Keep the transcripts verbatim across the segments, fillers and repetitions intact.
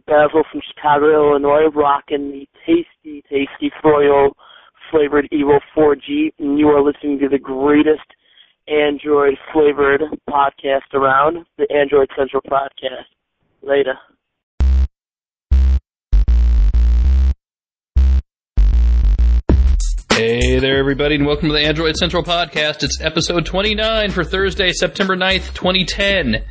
Basil from Chicago, Illinois, rocking the tasty, tasty Froyo-flavored Evo four G, and you are listening to the greatest Android-flavored podcast around, the Android Central Podcast. Later. Hey there, everybody, and welcome to the Android Central Podcast. It's episode twenty-nine for Thursday, September ninth, twenty ten.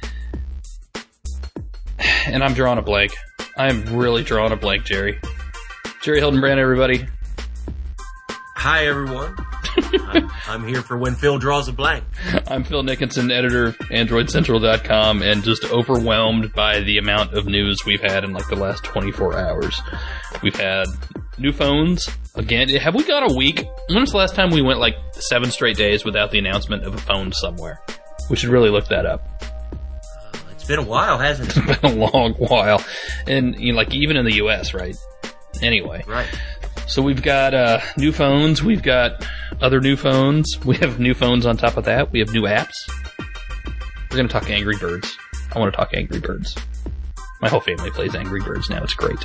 And I'm drawing a blank. I'm really drawing a blank, Jerry. Jerry Hildenbrand, everybody. Hi, everyone. I'm, I'm here for when Phil draws a blank. I'm Phil Nickinson, editor of Android Central dot com, and just overwhelmed by the amount of news we've had in like the last twenty-four hours. We've had new phones. Again, have we got a week? When was the last time we went like seven straight days without the announcement of a phone somewhere? We should really look that up. Uh, it's been a while, hasn't it? It's been a long while. And you know, like even in the U S, right? Anyway. Right. So we've got uh, new phones. We've got other new phones. We have new phones on top of that. We have new apps. We're going to talk Angry Birds. I want to talk Angry Birds. My whole family plays Angry Birds now. It's great.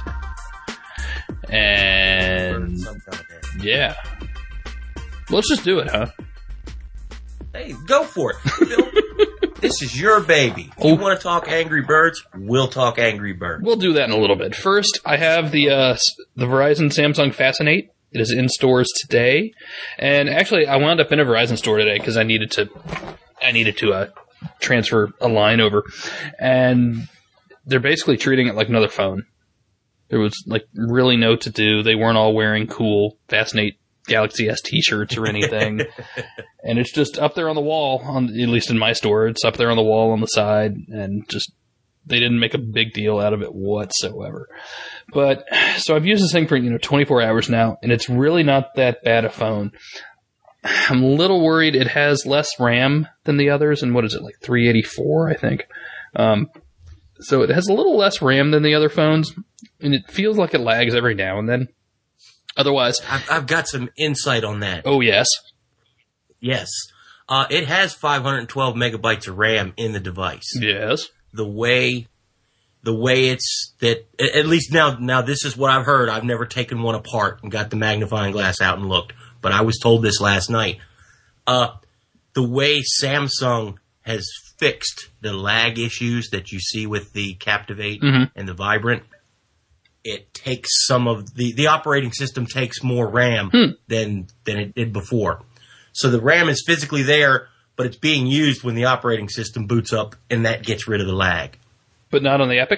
And yeah, well, let's just do it, huh? Hey, go for it, Phil. This is your baby. If you want to talk Angry Birds, we'll talk Angry Birds. We'll do that in a little bit. First, I have the uh, the Verizon Samsung Fascinate. It is in stores today, and actually, I wound up in a Verizon store today because I needed to I needed to uh, transfer a line over, and they're basically treating it like another phone. There was like really no to do. They weren't all wearing cool Fascinate Galaxy S t-shirts or anything. And it's just up there on the wall, on, at least in my store. It's up there on the wall on the side, and just they didn't make a big deal out of it whatsoever. But so I've used this thing for, you know, twenty-four hours now, and it's really not that bad a phone. I'm a little worried it has less RAM than the others, and what is it, like three eighty-four, I think. Um, so it has a little less RAM than the other phones, and it feels like it lags every now and then. Otherwise, I've, I've got some insight on that. Oh, yes? Yes. Uh, it has five hundred twelve megabytes of RAM in the device. Yes. The way, the way it's, that, at least now, now this is what I've heard. I've never taken one apart and got the magnifying glass out and looked, but I was told this last night. Uh, the way Samsung has fixed the lag issues that you see with the Captivate mm-hmm. and the Vibrant, it takes some of the, the operating system takes more RAM hmm. than, than it did before. So the RAM is physically there, but it's being used when the operating system boots up, and that gets rid of the lag. But not on the Epic?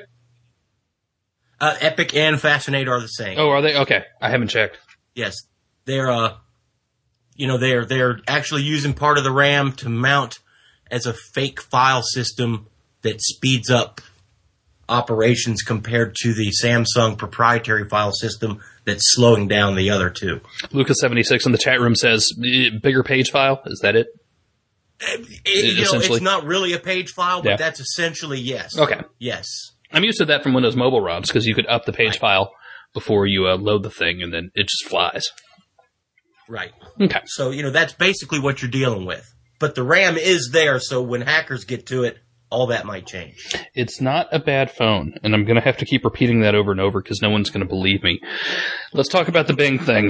Uh, Epic and Fascinate are the same. Oh, are they? Okay. I haven't checked. Yes. They're, uh, you know, they're, they're actually using part of the RAM to mount as a fake file system that speeds up operations compared to the Samsung proprietary file system that's slowing down the other two. Lucas seventy-six in the chat room says, bigger page file? Is that it? It, it you know, it's not really a page file, but yeah. That's essentially yes. Okay. Yes. I'm used to that from Windows Mobile ROMs because you could up the page right. file before you uh, load the thing, and then it just flies. Right. Okay. So, you know, that's basically what you're dealing with. But the RAM is there, so when hackers get to it, all that might change. It's not a bad phone, and I'm going to have to keep repeating that over and over because no one's going to believe me. Let's talk about the Bing thing.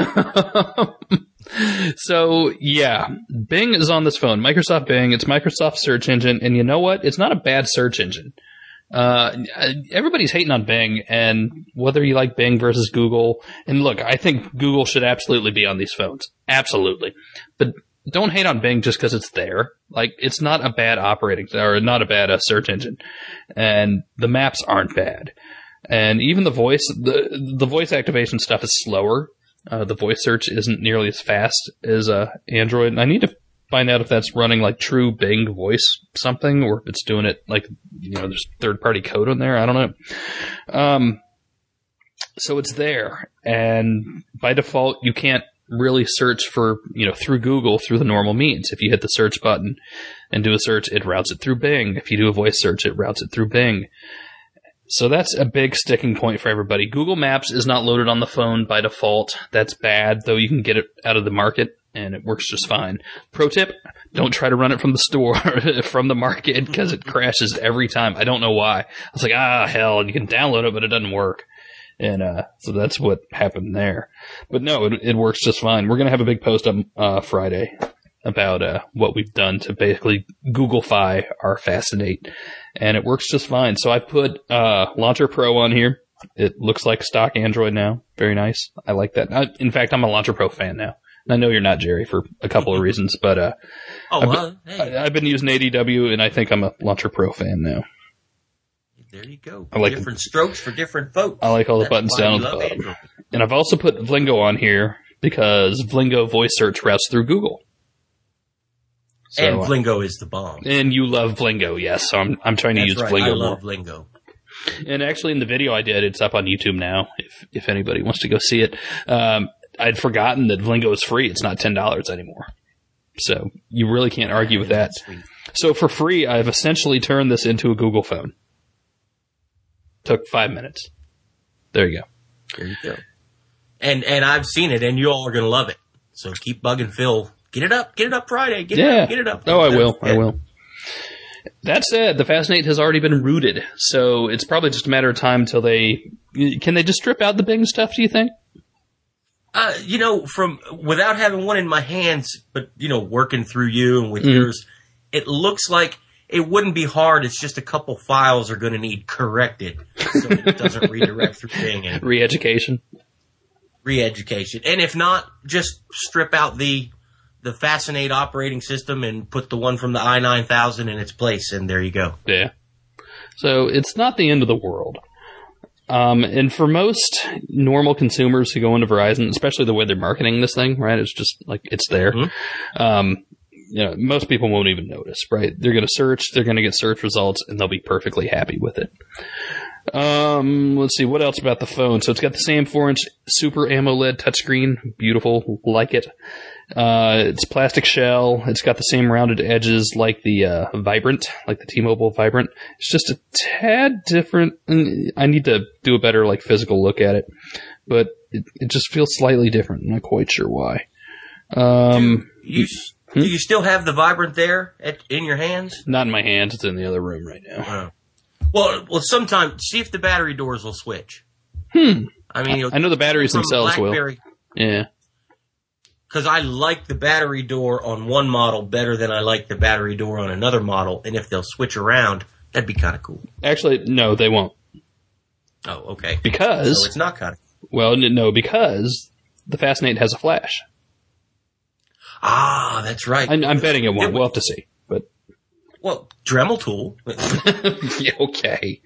So, yeah, Bing is on this phone. Microsoft Bing, it's Microsoft's search engine, and you know what? It's not a bad search engine. Uh, everybody's hating on Bing, and whether you like Bing versus Google, and look, I think Google should absolutely be on these phones. Absolutely. But don't hate on Bing just because it's there. Like, it's not a bad operating, or not a bad uh, search engine. And the maps aren't bad. And even the voice, the the voice activation stuff is slower. Uh, the voice search isn't nearly as fast as uh, Android. I need to find out if that's running like true Bing voice something, or if it's doing it like, you know, there's third-party code on there. I don't know. Um, so it's there. And by default, you can't really search for, you know, through Google through the normal means. If you hit the search button and do a search, it routes it through Bing. If you do a voice search, it routes it through Bing. So that's a big sticking point for everybody. Google Maps is not loaded on the phone by default. That's bad, though you can get it out of the market and it works just fine. Pro tip, don't try to run it from the store, from the market, because it crashes every time. I don't know why. I was like, ah, hell, you can download it, but it doesn't work. And uh, so that's what happened there. But no, it, it works just fine. We're going to have a bing post on uh, Friday about uh, what we've done to basically Googlefy our Fascinate. And it works just fine. So I put uh, Launcher Pro on here. It looks like stock Android now. Very nice. I like that. I, in fact, I'm a Launcher Pro fan now. And I know you're not, Jerry, for a couple of reasons. But uh, oh, I've, well, been, hey. I, I've been using A D W, and I think I'm a Launcher Pro fan now. There you go. I like different strokes for different folks. I like all the That's buttons down at the bottom. Android. And I've also put Vlingo on here because Vlingo voice search routes through Google. So, and Vlingo is the bomb. And you love Vlingo, yes. So I'm I'm trying to That's use right. Vlingo I love more. Vlingo. And actually, in the video I did, it's up on YouTube now. If if anybody wants to go see it, um, I'd forgotten that Vlingo is free. It's not ten dollars anymore. So you really can't argue with that. Sweet. So for free, I've essentially turned this into a Google phone. Took five minutes. There you go. There you go. And and I've seen it, and you all are going to love it. So keep bugging Phil. Get it up. Get it up Friday. Get yeah. it up. Get it up. Oh, I will. Yeah. I will. That said, the Fascinate has already been rooted, so it's probably just a matter of time till they... Can they just strip out the Bing stuff, do you think? Uh, you know, from without having one in my hands, but, you know, working through you and with Mm. yours, it looks like it wouldn't be hard. It's just a couple files are going to need corrected so it doesn't redirect through Bing. And Re-education? Re-education. And if not, just strip out the the Fascinate operating system and put the one from the i nine thousand in its place, and there you go. Yeah. So it's not the end of the world. Um, and for most normal consumers who go into Verizon, especially the way they're marketing this thing, right? It's just like it's there. Mm-hmm. Um, you know, most people won't even notice, right? They're going to search, they're going to get search results, and they'll be perfectly happy with it. Um, let's see, what else about the phone? So it's got the same four inch Super AMOLED touchscreen. Beautiful. Like it. Uh, it's plastic shell. It's got the same rounded edges like the uh, Vibrant, like the T-Mobile Vibrant. It's just a tad different. I need to do a better like physical look at it, but it, it just feels slightly different. I'm not quite sure why. Um, do you, hmm? do you still have the Vibrant there at, in your hands? Not in my hands. It's in the other room right now. Oh. Well, well, sometime see if the battery doors will switch. Hmm. I mean, I know the batteries themselves will. Yeah. Because I like the battery door on one model better than I like the battery door on another model, and if they'll switch around, that'd be kind of cool. Actually, no, they won't. Oh, okay. Because so it's not kind of. Well, no, because the Fascinate has a flash. Ah, that's right. I'm, I'm betting it won't. It, we'll have to see. But well, Dremel tool. Yeah, okay.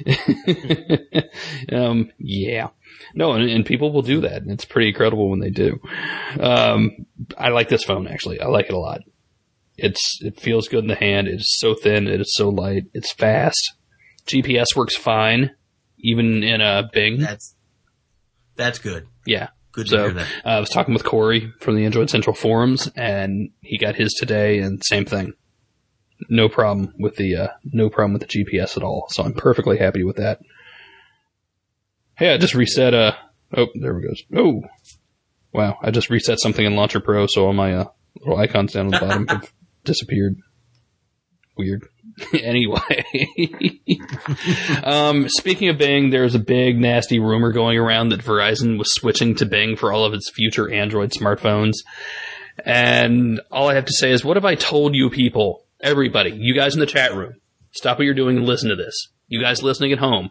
um, yeah. No, and, and people will do that, and it's pretty incredible when they do. Um, I like this phone, actually. I like it a lot. It's It feels good in the hand. It is so thin. It is so light. It's fast. G P S works fine, even in a Bing. That's that's good. Yeah. Good to so, hear that. Uh, I was talking with Corey from the Android Central forums, and he got his today, and same thing. No problem with the uh, no problem with the G P S at all. So I'm perfectly happy with that. Hey, I just reset. Uh, oh, there it goes. Oh, wow! I just reset something in Launcher Pro, so all my uh, little icons down at the bottom have disappeared. Weird. Anyway, um, speaking of Bing, there's a big nasty rumor going around that Verizon was switching to Bing for all of its future Android smartphones. And all I have to say is, what have I told you people? Everybody, you guys in the chat room, stop what you're doing and listen to this. You guys listening at home,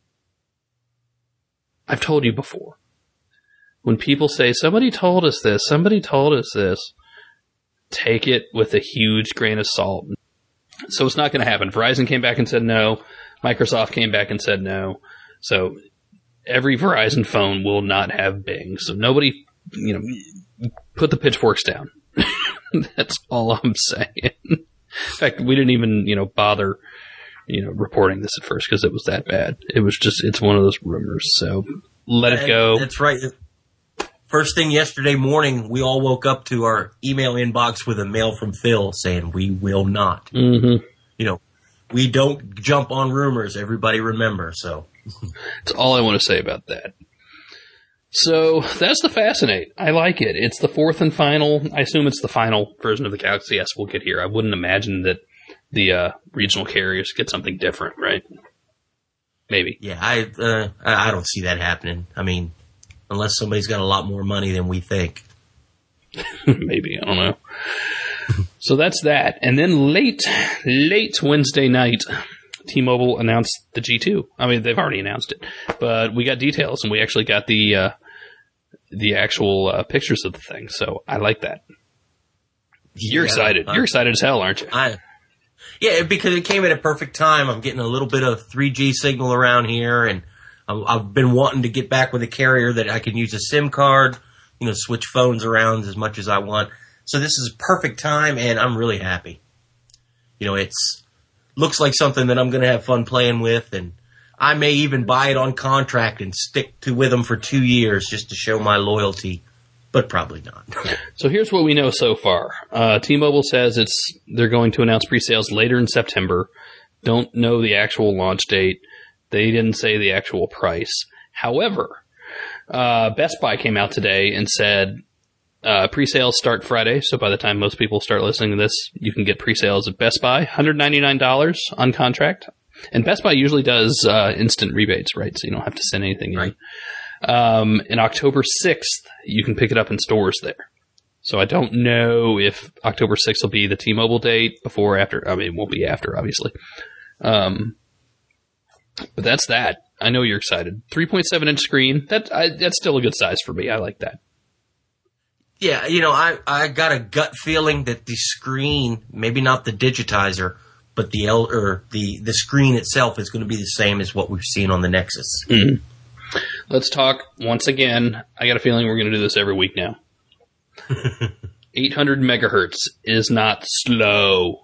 I've told you before. When people say, somebody told us this, somebody told us this, take it with a huge grain of salt. So it's not going to happen. Verizon came back and said no. Microsoft came back and said no. So every Verizon phone will not have Bing. So nobody, you know, put the pitchforks down. That's all I'm saying. In fact, we didn't even, you know, bother, you know, reporting this at first because it was that bad. It was just, it's one of those rumors. So let it go. That's right. First thing yesterday morning, we all woke up to our email inbox with a mail from Phil saying we will not. Mm-hmm. You know, we don't jump on rumors. Everybody remember. So that's all I want to say about that. So that's the Fascinate. I like it. It's the fourth and final. I assume it's the final version of the Galaxy S we'll get here. I wouldn't imagine that the uh, regional carriers get something different, right? Maybe. Yeah, I uh, I don't see that happening. I mean, unless somebody's got a lot more money than we think. Maybe. I don't know. So that's that. And then late, late Wednesday night, T-Mobile announced the G two. I mean, they've already announced it, but we got details, and we actually got the uh, the actual uh, pictures of the thing. So I like that. You're yeah, excited. Uh, You're excited as hell, aren't you? I, yeah, because it came at a perfect time. I'm getting a little bit of three G signal around here, and I've been wanting to get back with a carrier that I can use a SIM card, you know, switch phones around as much as I want. So this is a perfect time, and I'm really happy. You know, it's looks like something that I'm going to have fun playing with, and I may even buy it on contract and stick to with them for two years just to show my loyalty, but probably not. So here's what we know so far. Uh, T-Mobile says it's they're going to announce pre-sales later in September. Don't know the actual launch date. They didn't say the actual price. However, uh, Best Buy came out today and said uh, pre-sales start Friday. So by the time most people start listening to this, you can get pre-sales at Best Buy, one hundred ninety-nine dollars on contract. And Best Buy usually does uh, instant rebates, right? So you don't have to send anything in. Right. Um, and October sixth, you can pick it up in stores there. So I don't know if October sixth will be the T-Mobile date before or after. I mean, it won't be after, obviously. Um, but that's that. I know you're excited. three point seven inch screen. That I, that's still a good size for me. I like that. Yeah, you know, I, I got a gut feeling that the screen, maybe not the digitizer, but the L, or the, the screen itself is going to be the same as what we've seen on the Nexus. Mm-hmm. Let's talk once again. I got a feeling we're going to do this every week now. eight hundred megahertz is not slow.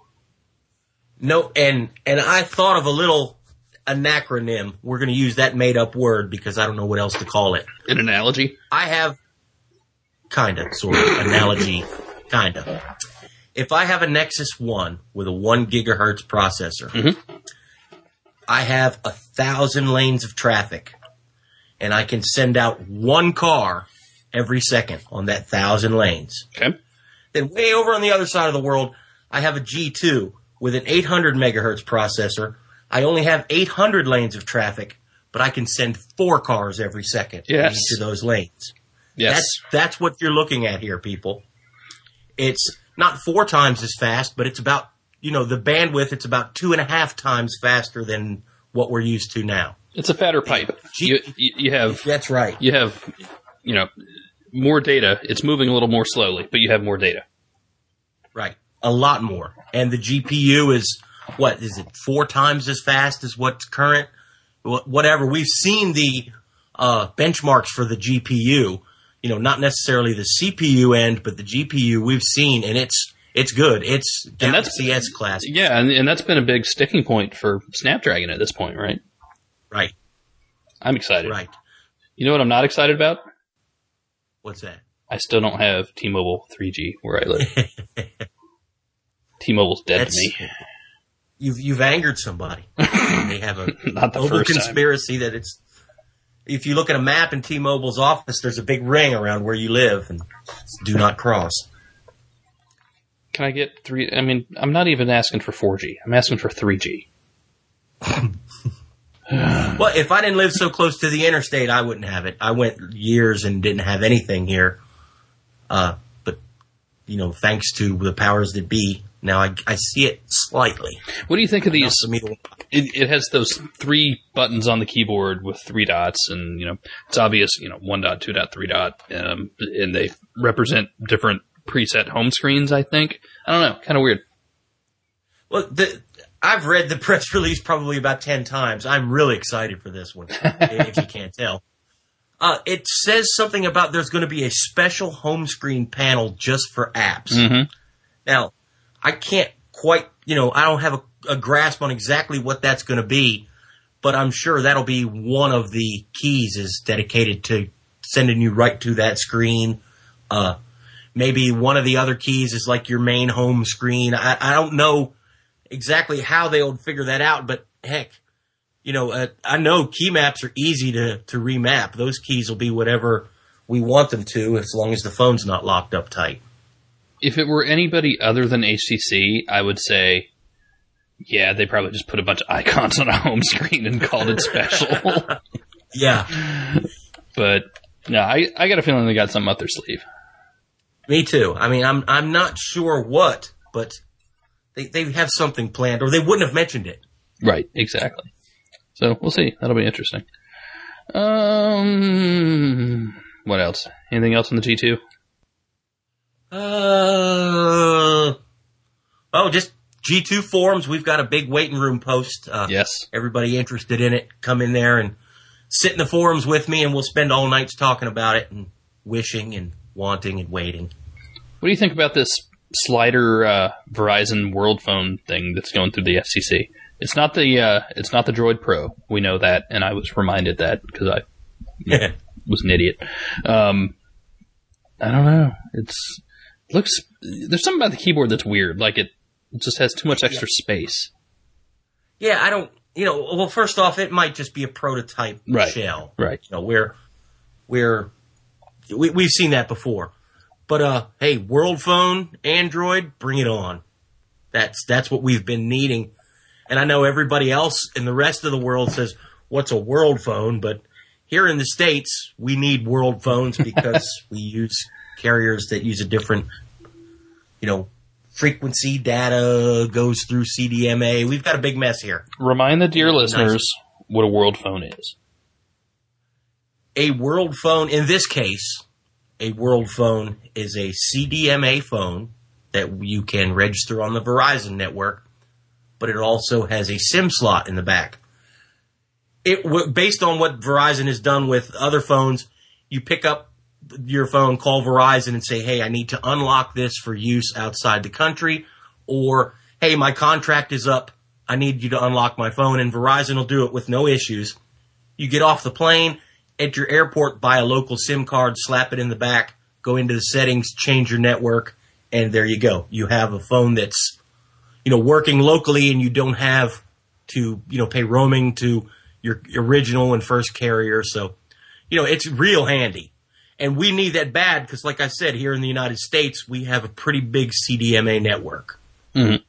No, and and I thought of a little anacronym. We're going to use that made-up word because I don't know what else to call it. An analogy? I have kind of, sort of, analogy, kind of. If I have a Nexus one with a one gigahertz processor, mm-hmm. I have a thousand lanes of traffic, and I can send out one car every second on that thousand lanes. Okay. Then way over on the other side of the world, I have a G two with an eight hundred megahertz processor. I only have eight hundred lanes of traffic, but I can send four cars every second yes. in each of those lanes. Yes. That's, that's what you're looking at here, people. It's not four times as fast, but it's about, you know, the bandwidth, it's about two and a half times faster than what we're used to now. It's a fatter pipe. G- you, you, you have, that's right. You have, you know, more data. It's moving a little more slowly, but you have more data. Right. A lot more. And the G P U is, what, is it four times as fast as what's current? Whatever. We've seen the uh, benchmarks for the G P U. You know, not necessarily the C P U end, but the G P U we've seen, and it's it's good. It's Galaxy S class. Yeah, and, and that's been a big sticking point for Snapdragon at this point, right? Right. I'm excited. Right. You know what I'm not excited about? What's that? I still don't have T-Mobile three G where I live. T-Mobile's dead That's, to me. You've you've angered somebody. They have a not the global first conspiracy time. that it's. If you look at a map in T-Mobile's office, there's a big ring around where you live, and do not cross. Can I get three? I mean, I'm not even asking for four G. I'm asking for three G. Well, if I didn't live so close to the interstate, I wouldn't have it. I went years and didn't have anything here. Uh, but, you know, thanks to the powers that be, now I, I see it slightly. What do you think of these? To it, it has those three buttons on the keyboard with three dots, and, you know, it's obvious, you know, one dot, two dot, three dot, um, and they represent different preset home screens, I think. I don't know. Kind of weird. Well, the, I've read the press release probably about ten times. I'm really excited for this one, if you can't tell. Uh, it says something about there's going to be a special home screen panel just for apps. Mm-hmm. Now, I can't quite, you know, I don't have a, a grasp on exactly what that's going to be, but I'm sure that'll be one of the keys is dedicated to sending you right to that screen. Uh, maybe one of the other keys is like your main home screen. I, I don't know exactly how they'll figure that out, but heck, you know, uh, I know key maps are easy to, to remap. Those keys will be whatever we want them to, as long as the phone's not locked up tight. If it were anybody other than H T C, I would say, yeah, they probably just put a bunch of icons on a home screen and called it special. Yeah. But, no, I, I got a feeling they got something up their sleeve. Me too. I mean, I'm I'm not sure what, but they, they have something planned, or they wouldn't have mentioned it. Right, exactly. So, we'll see. That'll be interesting. Um, what else? Anything else on the G two? Uh, oh, just G two forums. We've got a big waiting room post. Uh, yes. Everybody interested in it, come in there and sit in the forums with me, and we'll spend all nights talking about it and wishing and wanting and waiting. What do you think about this slider uh, Verizon World Phone thing that's going through the F C C? It's not the uh, it's not the Droid Pro. We know that, and I was reminded that because I you know, was an idiot. Um, I don't know. It's it looks there's something about the keyboard that's weird. Like it, it just has too much extra yeah. space. Yeah, I don't. You know, well, first off, it might just be a prototype right. shell. Right. You know, we're we're we, we've seen that before. But uh, hey, World Phone, Android, bring it on. That's that's what we've been needing. And I know everybody else in the rest of the world says, what's a world phone? But here in the States, we need world phones because we use carriers that use a different, you know, frequency. Data goes through C D M A. We've got a big mess here. Remind the dear listeners nice. what a world phone is. A world phone, in this case, a world phone is a C D M A phone that you can register on the Verizon network, but it also has a SIM slot in the back. It based on what Verizon has done with other phones, you pick up your phone, call Verizon and say, hey, I need to unlock this for use outside the country, or, hey, my contract is up, I need you to unlock my phone, and Verizon will do it with no issues. You get off the plane, at your airport, buy a local SIM card, slap it in the back, go into the settings, change your network, and there you go. You have a phone that's, you know, working locally, and you don't have to, you know, pay roaming to your original and first carrier. So, you know, it's real handy. And we need that bad because, like I said, here in the United States, we have a pretty big C D M A network. Mm-hmm.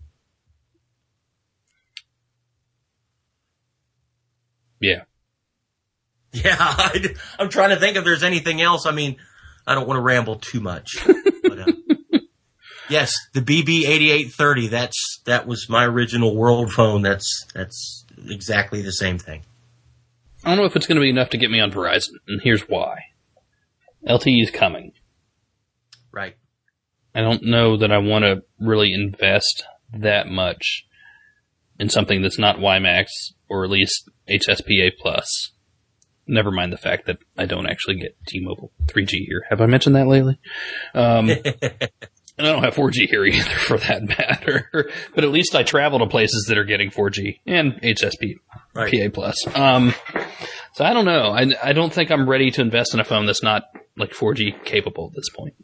Yeah. Yeah, I, I'm trying to think if there's anything else. I mean, I don't want to ramble too much. But, uh, yes, the B B eighty-eight thirty, that's, that was my original world phone. That's, that's exactly the same thing. I don't know if it's going to be enough to get me on Verizon, and here's why. L T E is coming. Right. I don't know that I want to really invest that much in something that's not WiMAX or at least H S P A plus. Never mind the fact that I don't actually get T-Mobile three G here. Have I mentioned that lately? Um, and I don't have four G here either, for that matter. But at least I travel to places that are getting four G and H S P A right. plus. Um, so I don't know. I, I don't think I'm ready to invest in a phone that's not like four G capable at this point.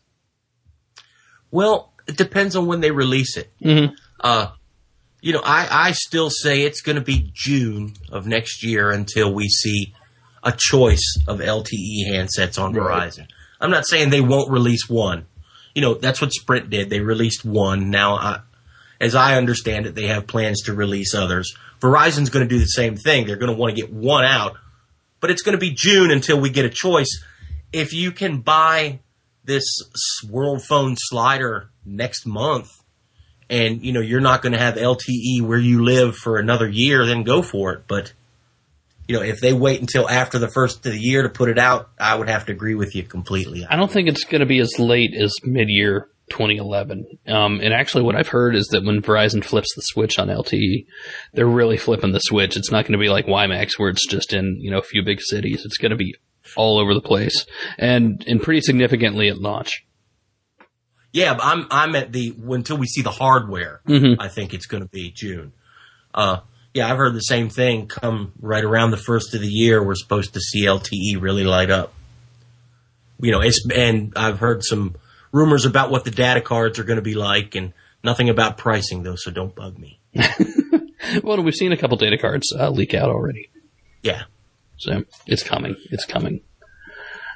Well, it depends on when they release it. Mm-hmm. Uh, you know, I, I still say it's going to be June of next year until we see a choice of L T E handsets on right. Verizon. I'm not saying they won't release one. You know, that's what Sprint did. They released one. Now, I, as I understand it, they have plans to release others. Verizon's going to do the same thing. They're going to want to get one out. But it's going to be June until we get a choice. If you can buy this World Phone slider next month and, you know, you're not going to have L T E where you live for another year, then go for it. But, you know, if they wait until after the first of the year to put it out, I would have to agree with you completely. I don't think it's going to be as late as mid-year twenty eleven. Um, and actually what I've heard is that when Verizon flips the switch on L T E, they're really flipping the switch. It's not going to be like WiMAX where it's just in, you know, a few big cities. It's going to be all over the place and, and pretty significantly at launch. Yeah, but I'm, I'm at the, until we see the hardware, mm-hmm. I think it's going to be June. Uh, yeah, I've heard the same thing. Come right around the first of the year, we're supposed to see L T E really light up. You know, it's, and I've heard some rumors about what the data cards are going to be like and nothing about pricing though, so don't bug me. Well, we've seen a couple data cards uh, leak out already. Yeah. So it's coming. It's coming.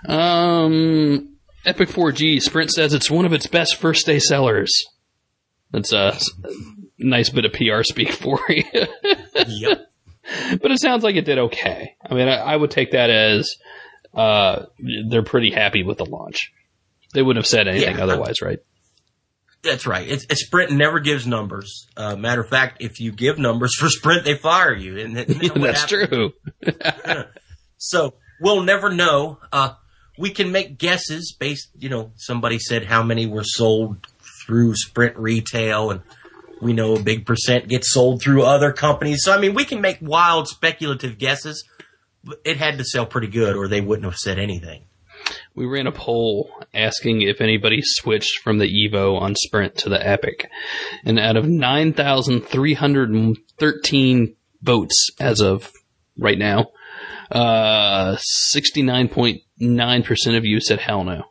Um, Epic four G, Sprint says it's one of its best first day sellers. That's a nice bit of P R speak for you. Yep. But it sounds like it did okay. I mean, I, I would take that as uh, they're pretty happy with the launch. They wouldn't have said anything yeah, otherwise, right? That's right. It's, it's Sprint never gives numbers. Uh, matter of fact, if you give numbers for Sprint, they fire you. And that, yeah, that's happens? True. So we'll never know. Uh, we can make guesses based, you know, somebody said how many were sold through Sprint retail, and we know a big percent gets sold through other companies. So, I mean, we can make wild speculative guesses. But it had to sell pretty good or they wouldn't have said anything. We ran a poll asking if anybody switched from the Evo on Sprint to the Epic. And out of nine thousand three hundred thirteen votes as of right now, uh, sixty-nine point nine percent of you said hell no.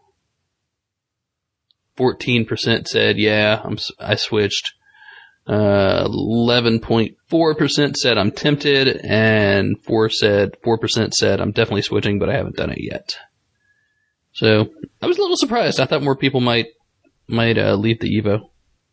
fourteen percent said, yeah, I'm, I switched. Uh, eleven point four percent said I'm tempted, and four said, four percent said I'm definitely switching, but I haven't done it yet. So I was a little surprised. I thought more people might might uh, leave the Evo.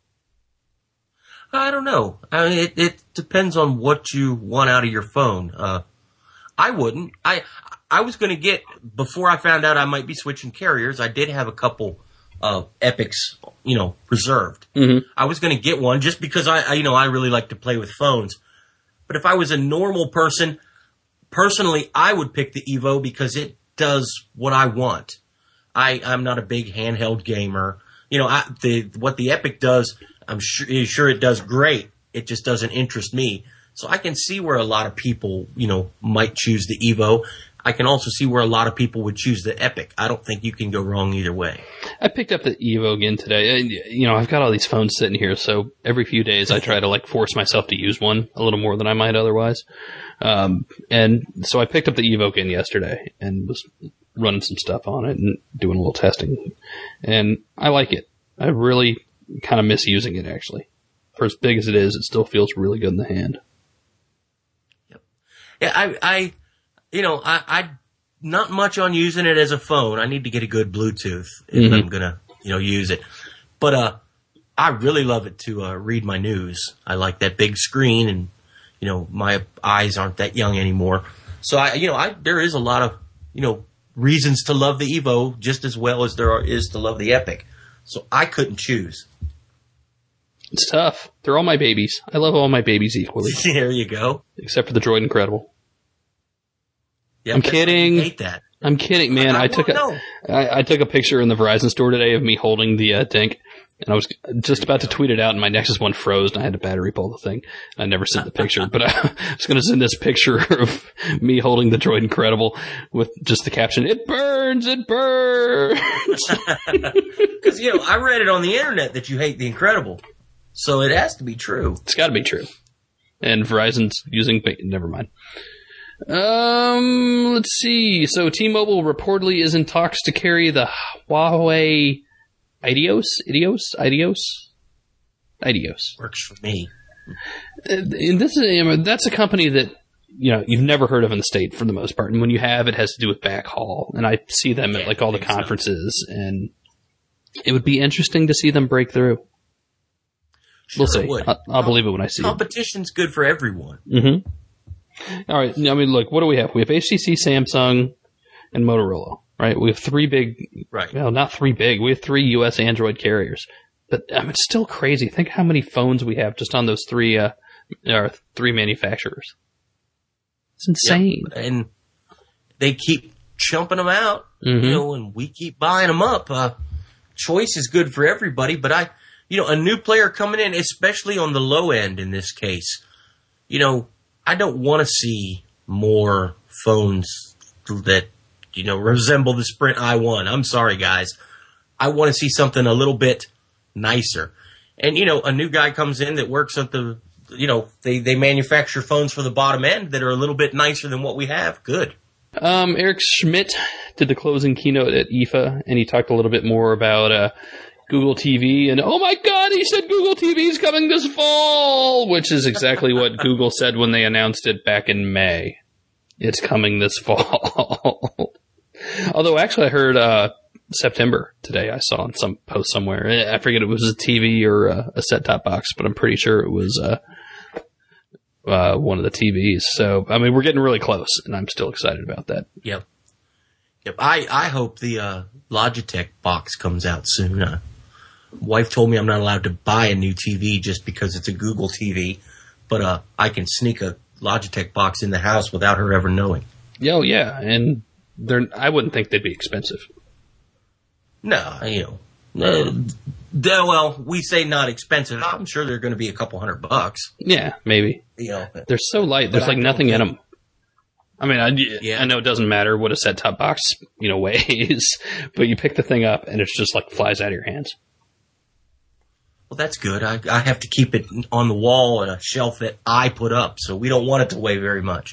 I don't know. I mean, it, it depends on what you want out of your phone. Uh, I wouldn't. I I was going to get, before I found out I might be switching carriers, I did have a couple uh, Epics, you know, reserved. Mm-hmm. I was going to get one just because I, I, you know, I really like to play with phones. But if I was a normal person, personally, I would pick the Evo because it does what I want. I, I'm not a big handheld gamer. You know, I, the, what the Epic does, I'm sure, sure it does great. It just doesn't interest me. So I can see where a lot of people, you know, might choose the Evo. I can also see where a lot of people would choose the Epic. I don't think you can go wrong either way. I picked up the Evo again today. And, you know, I've got all these phones sitting here, so every few days I try to, like, force myself to use one a little more than I might otherwise. Um, and so I picked up the Evo again yesterday and was running some stuff on it and doing a little testing. And I like it. I really kind of miss using it, actually. For as big as it is, it still feels really good in the hand. Yep. Yeah, I, I, you know, I, I, not much on using it as a phone. I need to get a good Bluetooth if mm-hmm. I'm gonna, you know, use it. But, uh, I really love it to, uh, read my news. I like that big screen and, you know, my eyes aren't that young anymore. So I, you know, I, there is a lot of, you know, reasons to love the Evo just as well as there are, is to love the Epic. So I couldn't choose. It's tough. They're all my babies. I love all my babies equally. There you go. Except for the Droid Incredible. Yep, I'm kidding. I hate that. I'm kidding, man. I, I took a I, I took a picture in the Verizon store today of me holding the uh, Dink, and I was just about to tweet it out, and my Nexus One froze, and I had to battery pull the thing. I never sent the picture, but I was going to send this picture of me holding the Droid Incredible with just the caption, "It burns, it burns." Because you know, I read it on the internet that you hate the Incredible, so it has to be true. It's got to be true. And Verizon's using. Never mind. Um, let's see. So T-Mobile reportedly is in talks to carry the Huawei Idios, Idios, Idios, Idios. Works for me. And this is you know, that's a company that you know you've never heard of in the state for the most part, and when you have, it has to do with backhaul. And I see them yeah, at like all the conferences, so. And it would be interesting to see them break through. Sure we'll see. I'll, I'll believe it when I see it. Competition's good for everyone. Mm-hmm. All right. I mean, look, what do we have? We have H T C, Samsung, and Motorola, right? We have three big, right? Well, not three big. We have three U S Android carriers. But I mean, it's still crazy. Think how many phones we have just on those three, uh, or three manufacturers. It's insane. Yep. And they keep chumping them out, mm-hmm. you know, and we keep buying them up. Uh, choice is good for everybody, but I, you know, a new player coming in, especially on the low end in this case, you know, I don't want to see more phones that, you know, resemble the Sprint i one. I'm sorry, guys. I want to see something a little bit nicer. And, you know, a new guy comes in that works at the, you know, they, they manufacture phones for the bottom end that are a little bit nicer than what we have. Good. Um, Eric Schmidt did the closing keynote at I F A, and he talked a little bit more about, uh, Google T V, and oh my god, he said Google T V is coming this fall, which is exactly what Google said when they announced it back in May. It's coming this fall. Although, actually, I heard uh, September today. I saw on some post somewhere. I forget it was a T V or a, a set-top box, but I'm pretty sure it was uh, uh, one of the T Vs. So, I mean, we're getting really close, and I'm still excited about that. Yep. Yep. I, I hope the uh, Logitech box comes out soon. Uh, wife told me I'm not allowed to buy a new T V just because it's a Google T V, but uh, I can sneak a Logitech box in the house without her ever knowing. Oh, yeah, and they're, I wouldn't think they'd be expensive. No, you know. Uh, well, we say not expensive. I'm sure they're going to be a couple hundred bucks. Yeah, maybe. You know, they're so light. There's like nothing in them. I mean, I, yeah. I know it doesn't matter what a set-top box, you know, weighs, but you pick the thing up and it's just like flies out of your hands. Well, that's good. I, I have to keep it on the wall on a shelf that I put up, so we don't want it to weigh very much.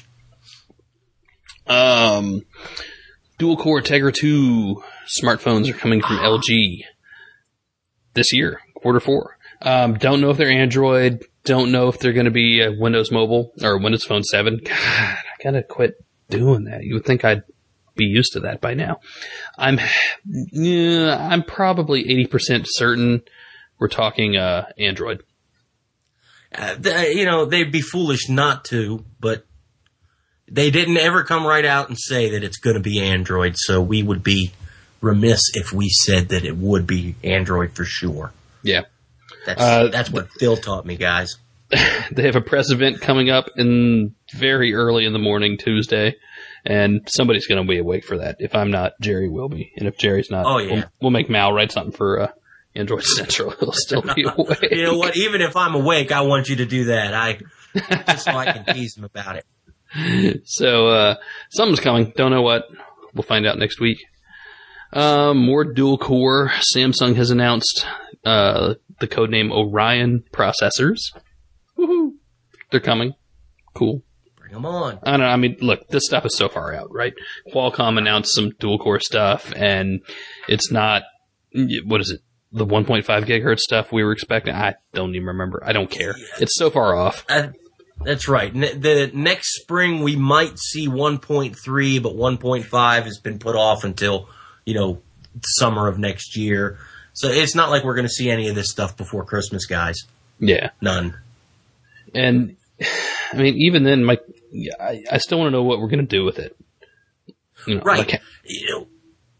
Um, dual-core Tegra two smartphones are coming from L G this year, quarter four. Um, don't know if they're Android. Don't know if they're going to be uh, Windows Mobile or Windows Phone seven. God, I gotta quit doing that. You would think I'd be used to that by now. I'm, yeah, I'm probably eighty percent certain we're talking uh, Android. Uh, they, you know, they'd be foolish not to, but they didn't ever come right out and say that it's going to be Android, so we would be remiss if we said that it would be Android for sure. Yeah. That's, uh, that's what Phil taught me, guys. They have a press event coming up in very early in the morning Tuesday, and somebody's going to be awake for that. If I'm not, Jerry will be. And if Jerry's not, oh, yeah. we'll, we'll make Mal write something for uh, Android Central. He'll still be awake. You know what? Even if I'm awake, I want you to do that. I just so I can tease him about it. So uh, something's coming. Don't know what. We'll find out next week. Um, more dual core. Samsung has announced uh, the codename Orion processors. Woohoo! They're coming. Cool. Bring them on. I don't know. I mean, look, this stuff is so far out, right? Qualcomm announced some dual core stuff, and it's not, what is it, the one point five gigahertz stuff we were expecting? I don't even remember. I don't care. It's so far off. Uh, that's right. Ne- the next spring we might see one point three, but one point five has been put off until, you know, summer of next year. So it's not like we're going to see any of this stuff before Christmas, guys. Yeah. None. And, I mean, even then, Mike, I, I still want to know what we're going to do with it. You know, right. Like, you know,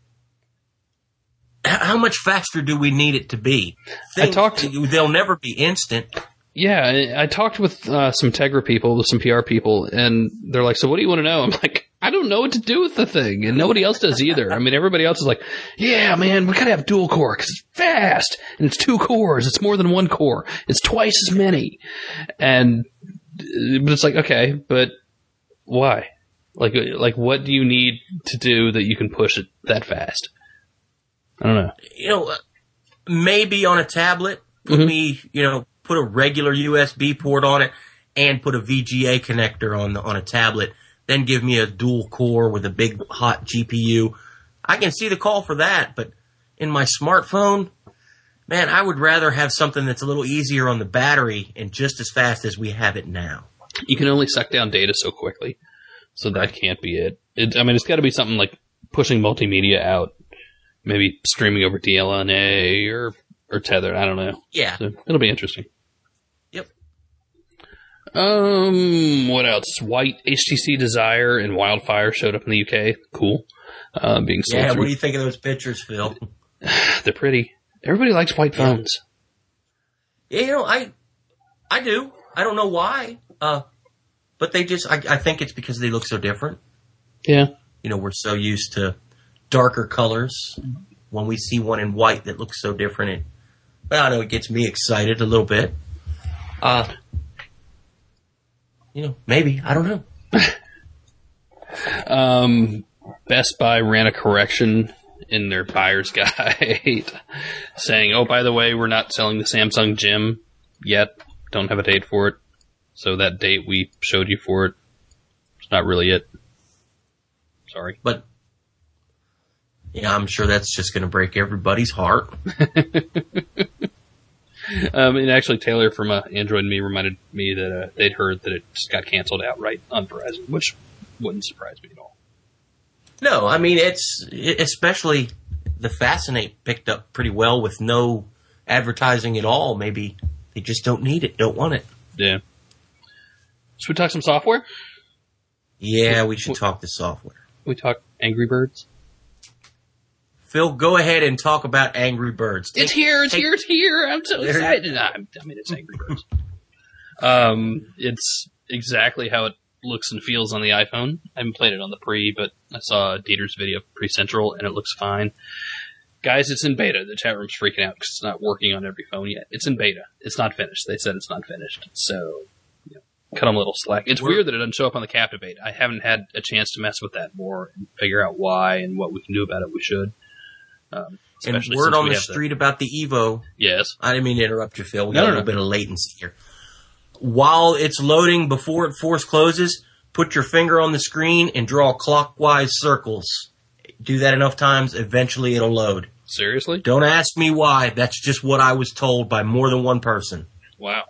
how much faster do we need it to be? Think, I talked. They'll never be instant. Yeah, I, I talked with uh, some Tegra people, with some P R people, and they're like, so what do you want to know? I'm like, I don't know what to do with the thing, and nobody else does either. I mean, everybody else is like, yeah, man, we gotta have dual core, because it's fast, and it's two cores, it's more than one core, it's twice as many. And, but it's like, okay, but why? Like, like, what do you need to do that you can push it that fast? I don't know. You know, maybe on a tablet, put Mm-hmm. me, you know, put a regular U S B port on it and put a V G A connector on the, on a tablet. Then give me a dual core with a big hot G P U. I can see the call for that, but in my smartphone, man, I would rather have something that's a little easier on the battery and just as fast as we have it now. You can only suck down data so quickly, so that can't be it. it I mean, it's got to be something like pushing multimedia out, maybe streaming over D L N A or or tethered. I don't know. Yeah, so it'll be interesting. Yep. Um, what else? White H T C Desire and Wildfire showed up in the U K. Cool. Uh, being sold Yeah. through. What do you think of those pictures, Phil? They're pretty. Everybody likes white phones. Yeah, you know, I, I do. I don't know why. Uh, but they just, I, I think it's because they look so different. Yeah. You know, we're so used to darker colors. When we see one in white that looks so different, it, well, I know it gets me excited a little bit. Uh, you know, maybe. I don't know. Um, Best Buy ran a correction in their buyer's guide saying, oh, by the way, we're not selling the Samsung Gym yet. Don't have a date for it. So that date we showed you for it, it's not really it. Sorry. But, yeah, I'm sure that's just going to break everybody's heart. um, and actually, Taylor from uh, Android and Me reminded me that uh, they'd heard that it just got canceled outright on Verizon, which wouldn't surprise me at all. No, I mean, it's, it, especially the Fascinate picked up pretty well with no advertising at all. Maybe they just don't need it, don't want it. Yeah. Should we talk some software? Yeah, we should talk the software. We talk Angry Birds? Phil, go ahead and talk about Angry Birds. Take, it's here, it's take, here, it's here. I'm so excited. I mean, it's Angry Birds. um, it's exactly how it looks and feels on the iPhone. I haven't played it on the pre, but I saw Dieter's video of Pre-Central, and it looks fine. Guys, it's in beta. The chat room's freaking out because it's not working on every phone yet. It's in beta. It's not finished. They said it's not finished. So, you know, cut them a little slack. It's We're, weird that it doesn't show up on the Captivate. I haven't had a chance to mess with that more and figure out why and what we can do about it. We should. Um, and word on the street the, about the Evo. Yes. I didn't mean to interrupt you, Phil. We no, got no, a little no. bit of latency here. While it's loading, before it force closes, put your finger on the screen and draw clockwise circles. Do that enough times, eventually it'll load. Seriously? Don't ask me why. That's just what I was told by more than one person. Wow.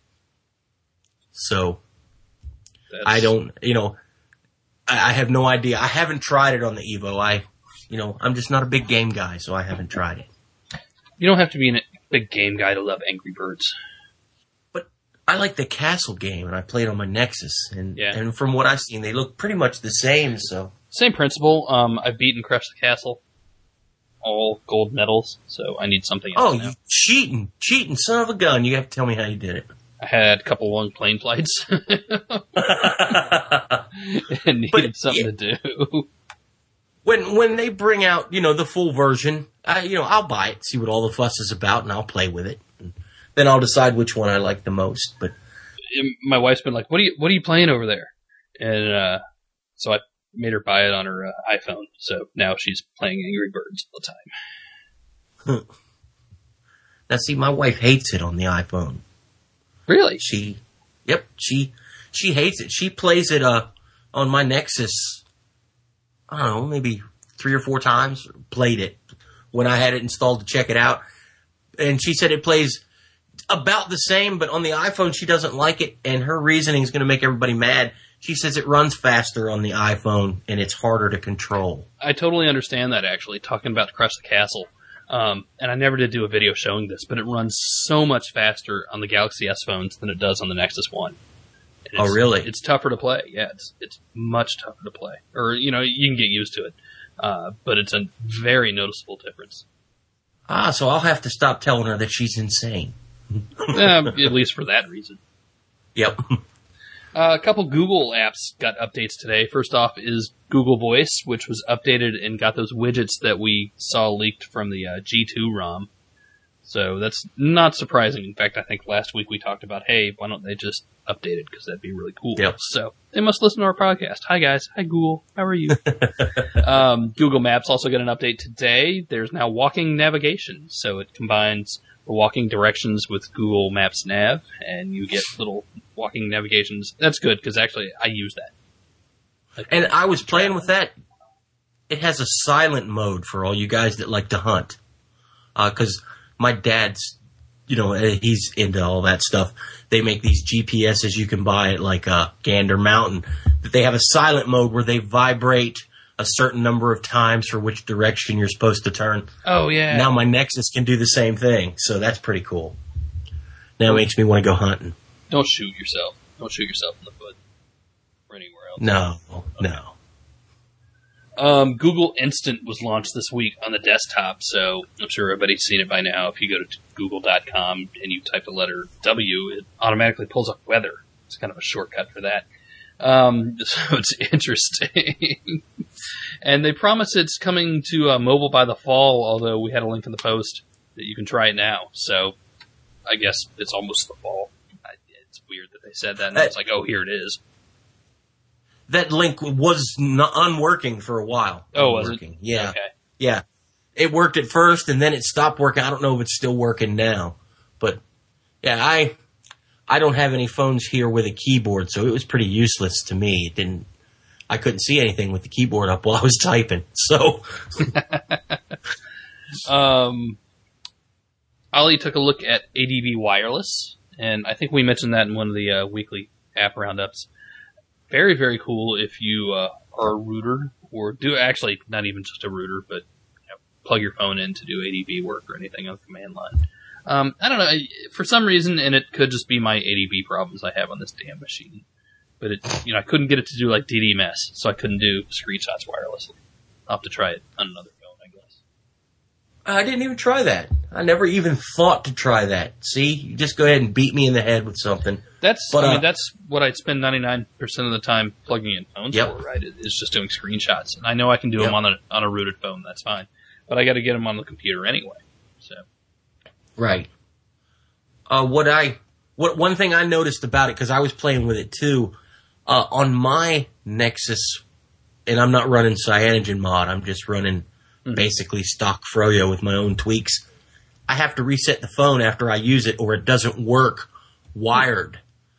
So, That's... I don't, you know, I, I have no idea. I haven't tried it on the Evo. I, you know, I'm just not a big game guy, so I haven't tried it. You don't have to be a big game guy to love Angry Birds. I like the Castle game, and I played on my Nexus, and yeah. and from what I've seen, they look pretty much the same. So same principle. Um, I've beaten Crush the Castle, all gold medals. So I need something else. Oh, now. You cheating, cheating, son of a gun! You have to tell me how you did it. I had a couple long plane flights, and needed but, something yeah. to do. When when they bring out, you know, the full version, I you know I'll buy it, see what all the fuss is about, and I'll play with it. Then I'll decide which one I like the most. But my wife's been like, "What are you What are you playing over there?" And uh, so I made her buy it on her uh, iPhone. So now she's playing Angry Birds all the time. Now, see, my wife hates it on the iPhone. Really? She, yep, she she hates it. She plays it uh on my Nexus. I don't know, maybe three or four times. Played it when I had it installed to check it out, and she said it plays about the same, but on the iPhone she doesn't like it, and her reasoning is going to make everybody mad. She says it runs faster on the iPhone and it's harder to control. I totally understand that, actually, talking about Crush the Castle. Um, and I never did do a video showing this, but it runs so much faster on the Galaxy S phones than it does on the Nexus one. Oh, really? It's tougher to play. Yeah, it's it's much tougher to play. Or, you know, you can get used to it. Uh, but it's a very noticeable difference. Ah, so I'll have to stop telling her that she's insane. um, at least for that reason. Yep. Uh, a couple Google apps got updates today. First off is Google Voice, which was updated and got those widgets that we saw leaked from the uh, G two ROM. So that's not surprising. In fact, I think last week we talked about, hey, why don't they just update it, because that'd be really cool. Yep. So they must listen to our podcast. Hi, guys. Hi, Google. How are you? um, Google Maps also got an update today. There's now walking navigation. So it combines the walking directions with Google Maps Nav, and you get little walking navigations. That's good, because actually I use that. Like, and I was playing with that. It has a silent mode for all you guys that like to hunt. Because uh, my dad's, you know, he's into all that stuff. They make these G P S's you can buy at like uh, Gander Mountain. That they have a silent mode where they vibrate a certain number of times for which direction you're supposed to turn. Oh, yeah. Now my Nexus can do the same thing, so that's pretty cool. Now it makes me want to go hunting. Don't shoot yourself. Don't shoot yourself in the foot or anywhere else. No, okay. no. Um, Google Instant was launched this week on the desktop, so I'm sure everybody's seen it by now. If you go to google dot com and you type the letter W, it automatically pulls up weather. It's kind of a shortcut for that. Um, so it's interesting. And they promise it's coming to uh, mobile by the fall, although we had a link in the post that you can try it now. So I guess it's almost the fall. I, it's weird that they said that, and uh, it's like, oh, here it is. That link was not unworking for a while. Oh, was it? Yeah. Okay. Yeah. It worked at first, and then it stopped working. I don't know if it's still working now. But, yeah, I I don't have any phones here with a keyboard, so it was pretty useless to me. It didn't. I couldn't see anything with the keyboard up while I was typing. So, um, Ollie took a look at A D V Wireless, and I think we mentioned that in one of the uh, weekly app roundups. Very, very cool if you uh, are a router or do actually not even just a router, but you know, plug your phone in to do A D B work or anything on the command line. Um, I don't know, for some reason, and it could just be my A D B problems I have on this damn machine. But it, you know, I couldn't get it to do like D D M S, so I couldn't do screenshots wirelessly. I'll have to try it on another phone, I guess. I didn't even try that. I never even thought to try that. See, you just go ahead and beat me in the head with something. That's, but, I uh, mean, that's what I spend ninety-nine percent of the time plugging in phones yep. for, right? It's just doing screenshots. And I know I can do yep. them on a, on a rooted phone, that's fine. But I gotta get them on the computer anyway, so. Right. Uh, what I, what, one thing I noticed about it, cause I was playing with it too, uh, on my Nexus, and I'm not running CyanogenMod, I'm just running mm-hmm. basically stock Froyo with my own tweaks. I have to reset the phone after I use it or it doesn't work wired.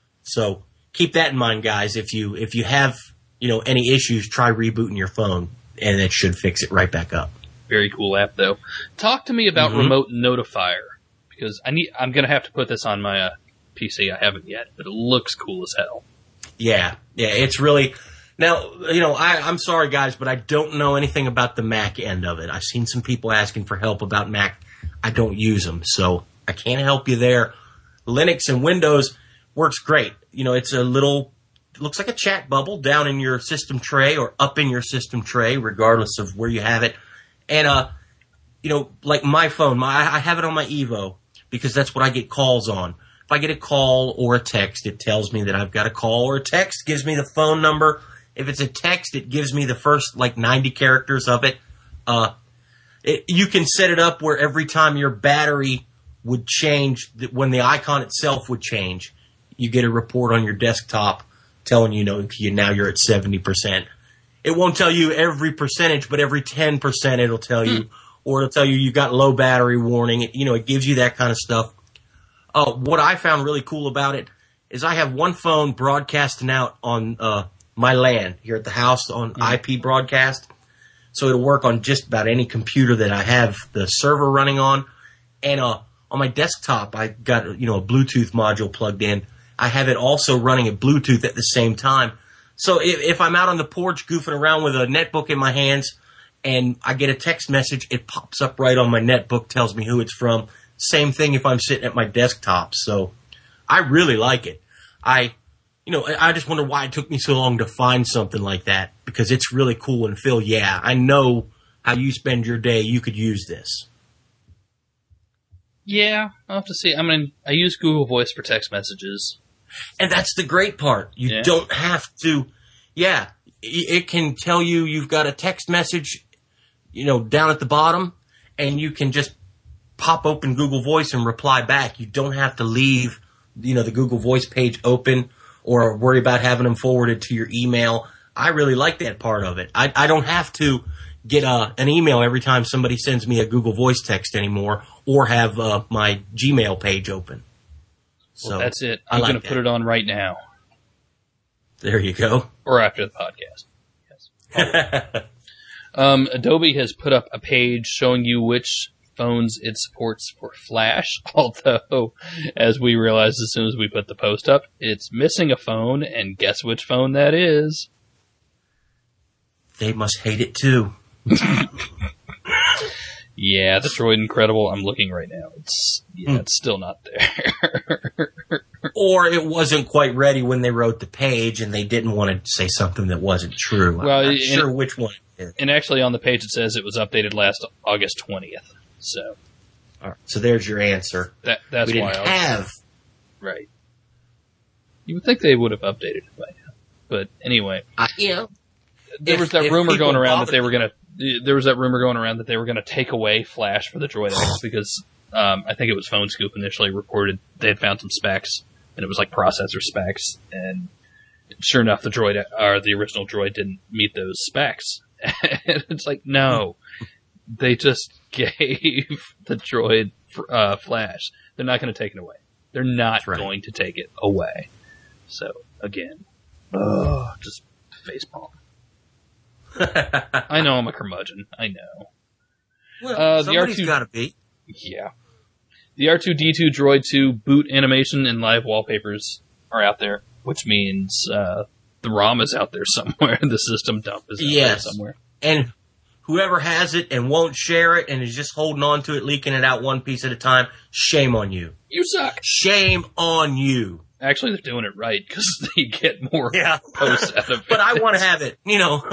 So keep that in mind, guys. If you, if you have, you know, any issues, try rebooting your phone and it should fix it right back up. Very cool app though. Talk to me about mm-hmm. Remote Notifier, because I need, I'm going to have to put this on my uh, P C. I haven't yet, but it looks cool as hell. Yeah. Yeah. It's really, now, you know, I, I'm sorry guys, but I don't know anything about the Mac end of it. I've seen some people asking for help about Mac. I don't use them, so I can't help you there. Linux and Windows works great. You know, it's a little, it looks like a chat bubble down in your system tray or up in your system tray, regardless of where you have it. And, uh, you know, like my phone, my, I have it on my Evo because that's what I get calls on. If I get a call or a text, it tells me that I've got a call or a text, gives me the phone number. If it's a text, it gives me the first, like, ninety characters of it. Uh, It, you can set it up where every time your battery would change, when the icon itself would change, you get a report on your desktop telling you, know, you now you're at seventy percent. It won't tell you every percentage, but every ten percent it'll tell you, hmm. or it'll tell you you got low battery warning. It, you know, it gives you that kind of stuff. Uh, what I found really cool about it is I have one phone broadcasting out on uh, my LAN here at the house on hmm. I P broadcast. So it'll work on just about any computer that I have the server running on. And uh, on my desktop, I got, you know, a Bluetooth module plugged in. I have it also running at Bluetooth at the same time. So if, if I'm out on the porch goofing around with a netbook in my hands and I get a text message, it pops up right on my netbook, tells me who it's from. Same thing if I'm sitting at my desktop. So I really like it. I... You know, I just wonder why it took me so long to find something like that, because it's really cool. And Phil, yeah, I know how you spend your day. You could use this. Yeah, I'll have to see. I mean, I use Google Voice for text messages. And that's the great part. You yeah. don't have to, yeah, it can tell you you've got a text message, you know, down at the bottom, and you can just pop open Google Voice and reply back. You don't have to leave, you know, the Google Voice page open or worry about having them forwarded to your email. I really like that part of it. I, I don't have to get uh, an email every time somebody sends me a Google Voice text anymore, or have uh, my Gmail page open. So well, that's it. I'm like going to put it on right now. There you go. Or after the podcast. Yes. um, Adobe has put up a page showing you which phones it supports for Flash, although, as we realized as soon as we put the post up, it's missing a phone, and guess which phone that is? They must hate it too. Yeah, the Droid Incredible, I'm looking right now. It's yeah, mm. it's still not there. Or it wasn't quite ready when they wrote the page, and they didn't want to say something that wasn't true. Well, I'm not and, sure which one it is. And actually on the page it says it was updated last August twentieth. So, all right, so there's your answer. That, that's we didn't why I was, have. Right. You would think they would have updated it by now. But anyway. Uh, you know, there if, was that rumor going around that they were them. going to, there was that rumor going around that they were going to take away Flash for the Droid X because, um, I think it was Phone Scoop initially reported they had found some specs, and it was like processor specs, and sure enough, the Droid, or the original Droid didn't meet those specs. And it's like, no. They just gave the Droid uh, Flash. They're not going to take it away. They're not right. going to take it away. So, again, oh, just facepalm. I know I'm a curmudgeon. I know. Well, uh, somebody's got to be. Yeah. The R two D two Droid two boot animation and live wallpapers are out there, which means uh, the ROM is out there somewhere. The system dump is out yes. there somewhere. And whoever has it and won't share it and is just holding on to it, leaking it out one piece at a time, shame on you. You suck. Shame on you. Actually, they're doing it right because they get more yeah. posts out of it. But I want to have it, you know.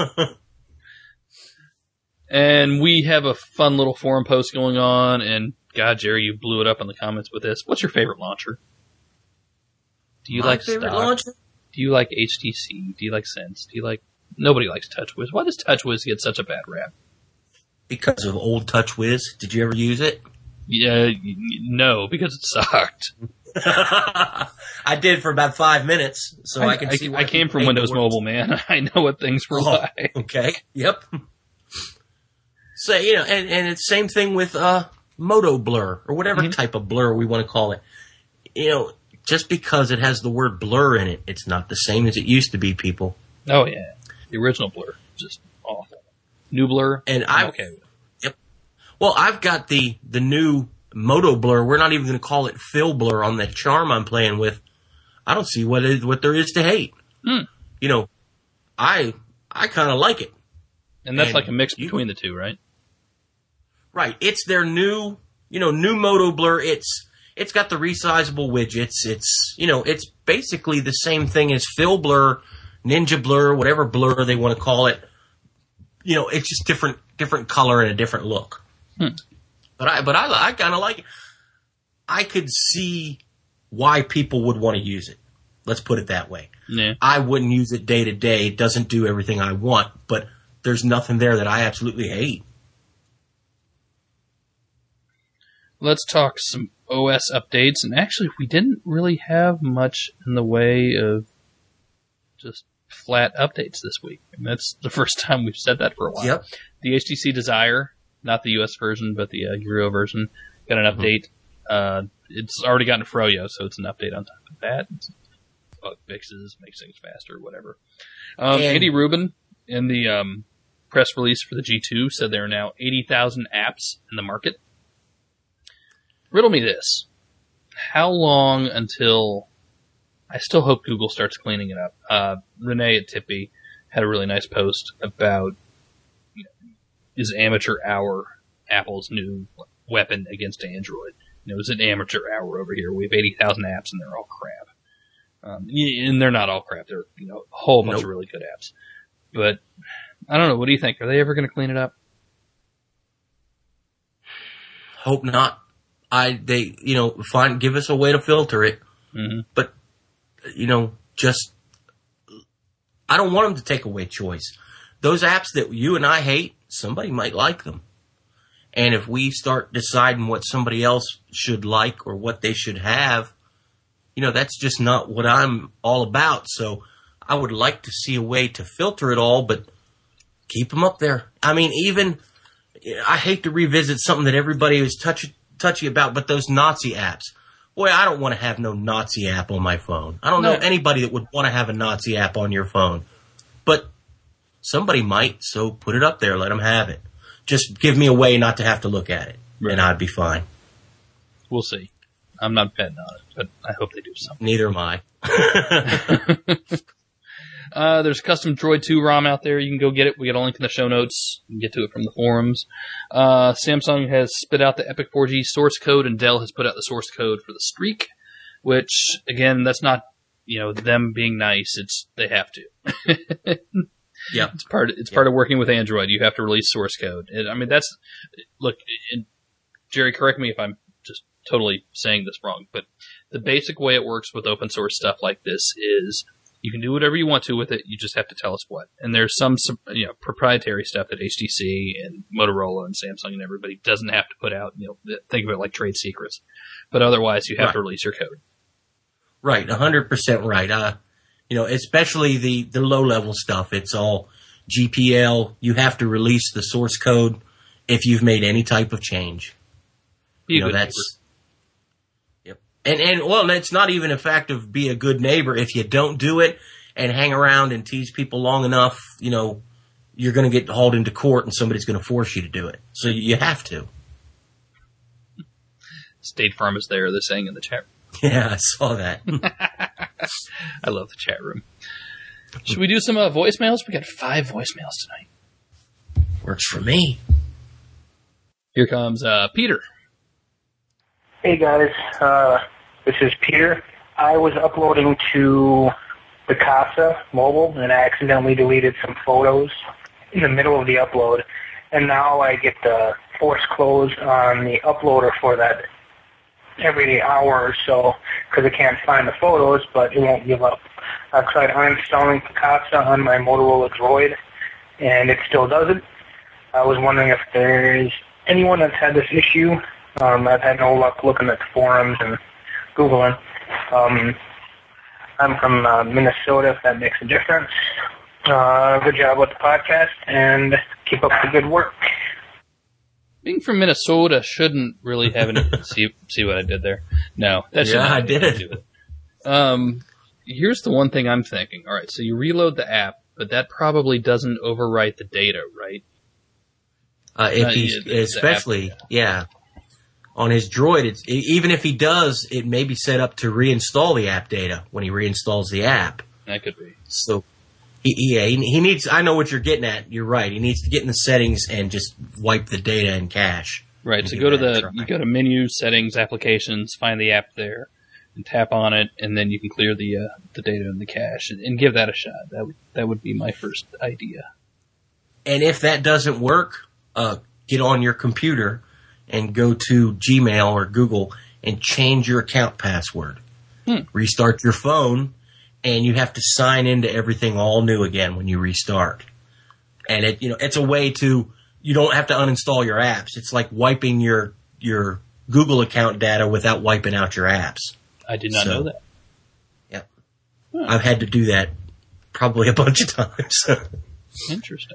And we have a fun little forum post going on. And God, Jerry, you blew it up in the comments with this. What's your favorite launcher? Do you My like favorite stock? launcher? Do you like H T C? Do you like Sense? Do you like... Nobody likes TouchWiz. Why does TouchWiz get such a bad rap? Because of old TouchWiz. Did you ever use it? Yeah, no, because it sucked. I did for about five minutes, so I, I can I, see why I came from Windows Mobile, man. I know what things were oh, like. Okay, yep. So, you know, and, and it's the same thing with uh, Moto Blur, or whatever mm-hmm. type of blur we want to call it. You know, just because it has the word blur in it, it's not the same as it used to be, people. Oh, yeah. The original Blur. Just awful. New Blur? And I okay with it. Yep. Well, I've got the, the new Moto Blur. We're not even going to call it Phil Blur on that charm I'm playing with. I don't see what is, what there is to hate. Hmm. You know, I I kind of like it. And that's and like a mix you, between the two, right? Right. It's their new, you know, new Moto Blur. It's it's got the resizable widgets. It's, you know, it's basically the same thing as Phil Blur, Ninja Blur, whatever blur they want to call it. You know, it's just different different color and a different look. Hmm. But I but I, I kind of like it. I could see why people would want to use it. Let's put it that way. Yeah. I wouldn't use it day to day. It doesn't do everything I want, but there's nothing there that I absolutely hate. Let's talk some O S updates. And actually, we didn't really have much in the way of just flat updates this week. And that's the first time we've said that for a while. Yep. The H T C Desire, not the U S version, but the uh, Euro version, got an update. Mm-hmm. Uh, it's already gotten Froyo, so it's an update on top of that. It's bug fixes, makes things faster, whatever. Um, and- Andy Rubin in the um, press release for the G two said there are now eighty thousand apps in the market. Riddle me this. How long until... I still hope Google starts cleaning it up. Uh, Renee at Tippy had a really nice post about, you know, is amateur hour Apple's new weapon against Android? You know, it's an amateur hour over here. We have eighty thousand apps and they're all crap. Um, and they're not all crap. They're, you know, a whole bunch nope. of really good apps. But I don't know. What do you think? Are they ever going to clean it up? Hope not. I, they, you know, find, give us a way to filter it. Mm-hmm. But, you know, just, I don't want them to take away choice. Those apps that you and I hate, somebody might like them. And if we start deciding what somebody else should like or what they should have, you know, that's just not what I'm all about. So I would like to see a way to filter it all, but keep them up there. I mean, even, I hate to revisit something that everybody was touchy, touchy about, but those Nazi apps. Boy, I don't want to have no Nazi app on my phone. I don't no. know anybody that would want to have a Nazi app on your phone. But somebody might, so put it up there. Let them have it. Just give me a way not to have to look at it, right. and I'd be fine. We'll see. I'm not betting on it, but I hope they do something. Neither am I. uh, there's a custom Droid two ROM out there. You can go get it. We got a link in the show notes. You can get to it from the forums. Uh, Samsung has spit out the Epic four G source code, and Dell has put out the source code for the Streak, which, again, that's not, you know, them being nice. It's, they have to. Yeah, it's part. It's yep. part of working with Android. You have to release source code. And, I mean, that's look. And Jerry, correct me if I'm just totally saying this wrong, but the basic way it works with open source stuff like this is you can do whatever you want to with it. You just have to tell us what. And there's some, you know, proprietary stuff that H T C and Motorola and Samsung and everybody doesn't have to put out. You know, think of it like trade secrets. But otherwise, you have right. to release your code. Right, one hundred percent right. Uh, You know, especially the, the low-level stuff. It's all G P L. You have to release the source code if you've made any type of change. Be you know, good that's neighbor. Yep. And and well, it's not even a fact of be a good neighbor. If you don't do it and hang around and tease people long enough, you know, you're going to get hauled into court and somebody's going to force you to do it. So you have to. State Farm is there. They're saying in the chat room. Yeah, I saw that. I love the chat room. Should we do some uh, voicemails? We got five voicemails tonight. Works for me. Here comes uh, Peter. Hey guys, uh, this is Peter. I was uploading to the Casa mobile and I accidentally deleted some photos in the middle of the upload, and now I get the force close on the uploader for that every hour or so because I can't find the photos, but it won't give up. I've tried uninstalling Picasa on my Motorola Droid, and it still doesn't. I was wondering if there's anyone that's had this issue. Um, I've had no luck looking at the forums and Googling. Um, I'm from uh, Minnesota, if that makes a difference. Uh, good job with the podcast, and keep up the good work. Being from Minnesota shouldn't really have any... see, see what I did there? No. That yeah, I did. it. Um, here's the one thing I'm thinking. All right, so you reload the app, but that probably doesn't overwrite the data, right? Uh, if uh, he's, yeah, especially, yeah. On his Droid, it's, even if he does, it may be set up to reinstall the app data when he reinstalls the app. That could be. So... He, yeah, he, he needs, I know what you're getting at. You're right. He needs to get in the settings and just wipe the data in cache. Right. So go to the, you go to menu, settings, applications, find the app there, and tap on it, and then you can clear the uh, the data in the cache and, and give that a shot. That would, that would be my first idea. And if that doesn't work, uh, get on your computer and go to Gmail or Google and change your account password. Hmm. Restart your phone. And you have to sign into everything all new again when you restart. And it, you know, it's a way to, you don't have to uninstall your apps. It's like wiping your, your Google account data without wiping out your apps. I did not so, know that. Yep. Huh. I've had to do that probably a bunch of times. Interesting.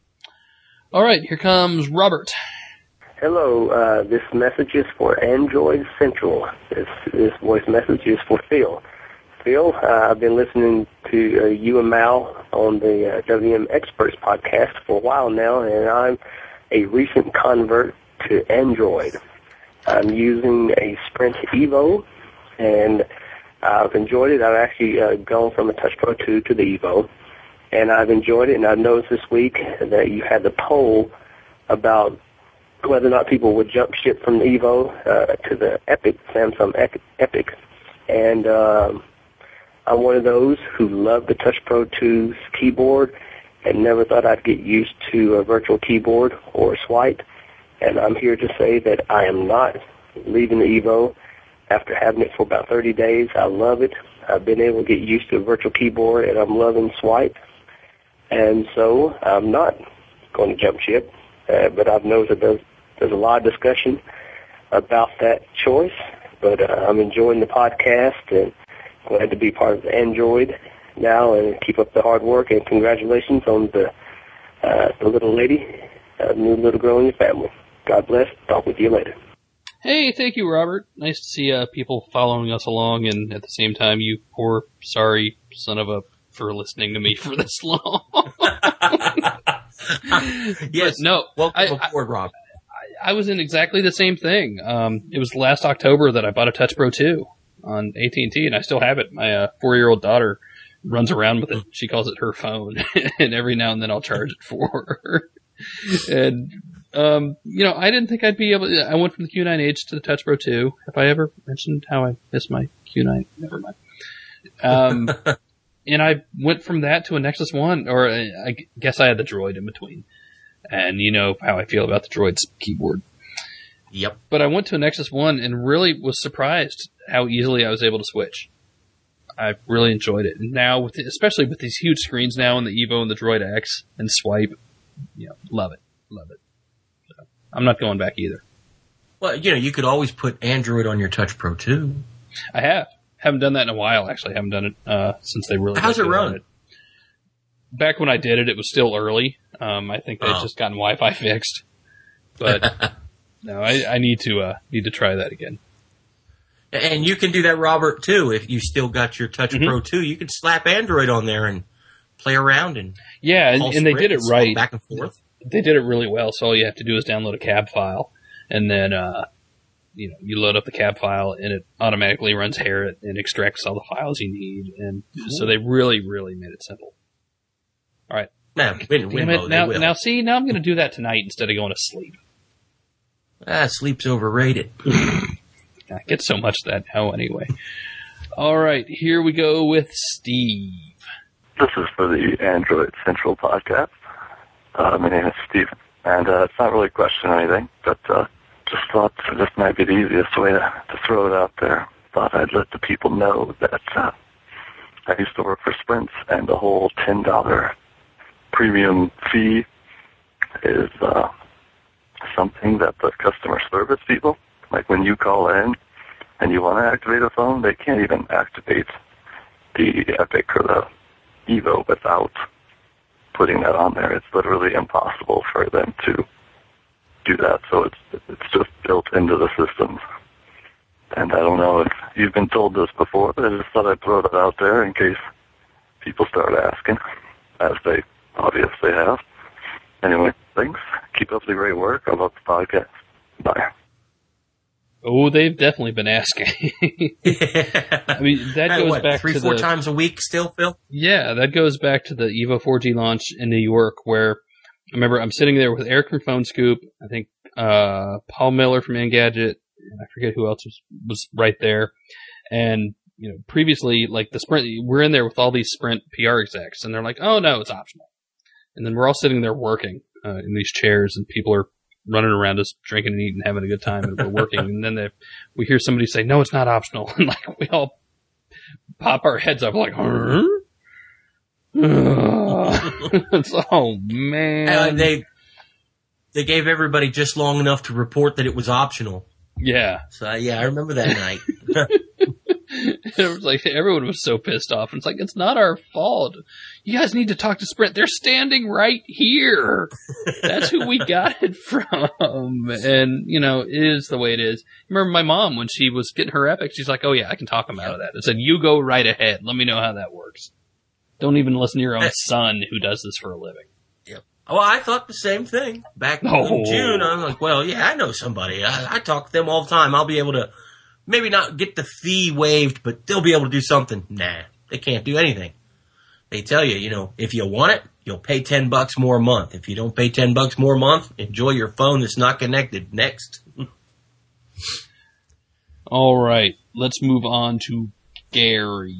All right, here comes Robert. Hello, uh, this message is for Android Central. This, this voice message is for Phil. Phil, uh, I've been listening to uh, you and Mal on the uh, W M Experts podcast for a while now, and I'm a recent convert to Android. I'm using a Sprint Evo, and I've enjoyed it. I've actually uh, gone from a Touch Pro two to the Evo, and I've enjoyed it, and I've noticed this week that you had the poll about whether or not people would jump ship from the Evo uh, to the Epic, Samsung Epic, and um, I'm one of those who love the Touch Pro two's keyboard and never thought I'd get used to a virtual keyboard or swipe. And I'm here to say that I am not leaving the Evo after having it for about thirty days. I love it. I've been able to get used to a virtual keyboard, and I'm loving swipe. And so I'm not going to jump ship, uh, but I've noticed that there's, there's a lot of discussion about that choice. But uh, I'm enjoying the podcast and glad to be part of the Android now, and keep up the hard work, and congratulations on the uh, the little lady, uh, new little girl in your family. God bless. Talk with you later. Hey, thank you, Robert. Nice to see uh, people following us along, and at the same time, you poor, sorry son of a, for listening to me for this long. Yes, but no. Welcome I, aboard, Rob. I, I was in exactly the same thing. Um, it was last October that I bought a Touch Pro two on A T and T, and I still have it. My uh, four-year-old daughter runs around with it. She calls it her phone, and every now and then I'll charge it for her. And, um, you know, I didn't think I'd be able to, I went from the Q nine H to the Touch Pro two. Have I ever mentioned how I missed my Q nine? Never mind. Um, and I went from that to a Nexus one, or I, I guess I had the Droid in between. And you know how I feel about the Droid's keyboard. Yep. But I went to a Nexus one and really was surprised how easily I was able to switch. I really enjoyed it. And now, with the, especially with these huge screens now in the Evo and the Droid X and Swipe, you know, love it. Love it. So, I'm not going back either. Well, you know, you could always put Android on your Touch Pro two. I have. Haven't done that in a while, actually. I haven't done it uh, since they really... How's it run? It. Back when I did it, it was still early. Um, I think they'd oh. just gotten Wi-Fi fixed. But... No, I, I need to uh, need to try that again. And you can do that, Robert, too. If you still got your Touch mm-hmm. Pro two, you can slap Android on there and play around and yeah, and, and they did it right. Back and forth. They did it really well. So all you have to do is download a cab file, and then uh, you know you load up the cab file, and it automatically runs Harriet and extracts all the files you need. And mm-hmm. so they really, really made it simple. All right. Now, win, win Damn it. mode, Now, they will. now, see, now I'm going to do that tonight instead of going to sleep. Ah, sleep's overrated. I get so much of that now anyway. All right, here we go with Steve. This is for the Android Central podcast. Uh, my name is Steven, and uh, it's not really a question or anything, but uh, just thought this might be the easiest way to, to throw it out there. Thought I'd let the people know that uh, I used to work for Sprint, and the whole ten dollars premium fee is uh, something that the customer service people, like when you call in and you want to activate a phone, they can't even activate the Epic or the Evo without putting that on there. It's literally impossible for them to do that. So it's it's just built into the systems. And I don't know if you've been told this before, but I just thought I'd throw that out there in case people start asking, as they obviously have. Anyway, thanks. Keep up the great work. I love the podcast. Bye. Oh, they've definitely been asking. I mean, that Hey, goes what, back three, to four the, times a week still, Phil? Yeah, that goes back to the Evo four G launch in New York, where I remember I'm sitting there with Eric from Phone Scoop, I think uh, Paul Miller from Engadget, and I forget who else was, was right there. And, you know, previously, like the Sprint, we're in there with all these Sprint P R execs, and they're like, oh no, it's optional. And then we're all sitting there working uh, in these chairs, and people are running around us, drinking and eating, having a good time, and we're working. And then they, we hear somebody say, no, it's not optional. And like, we all pop our heads up like, huh? It's, oh, man. Uh, they they gave everybody just long enough to report that it was optional. Yeah. So, yeah, I remember that night. It was like, everyone was so pissed off. And it's like, it's not our fault. You guys need to talk to Sprint. They're standing right here. That's who we got it from. And, you know, it is the way it is. Remember my mom, when she was getting her Epic, she's like, oh yeah, I can talk them out of that. I said, you go right ahead. Let me know how that works. Don't even listen to your own son who does this for a living. Yep. Well, I thought the same thing. Back Oh. in June, I'm like, well, yeah, I know somebody. I, I talk to them all the time. I'll be able to maybe not get the fee waived, but they'll be able to do something. Nah, they can't do anything. They tell you, you know, if you want it, you'll pay ten bucks more a month. If you don't pay ten bucks more a month, enjoy your phone that's not connected. Next. All right. Let's move on to Gary.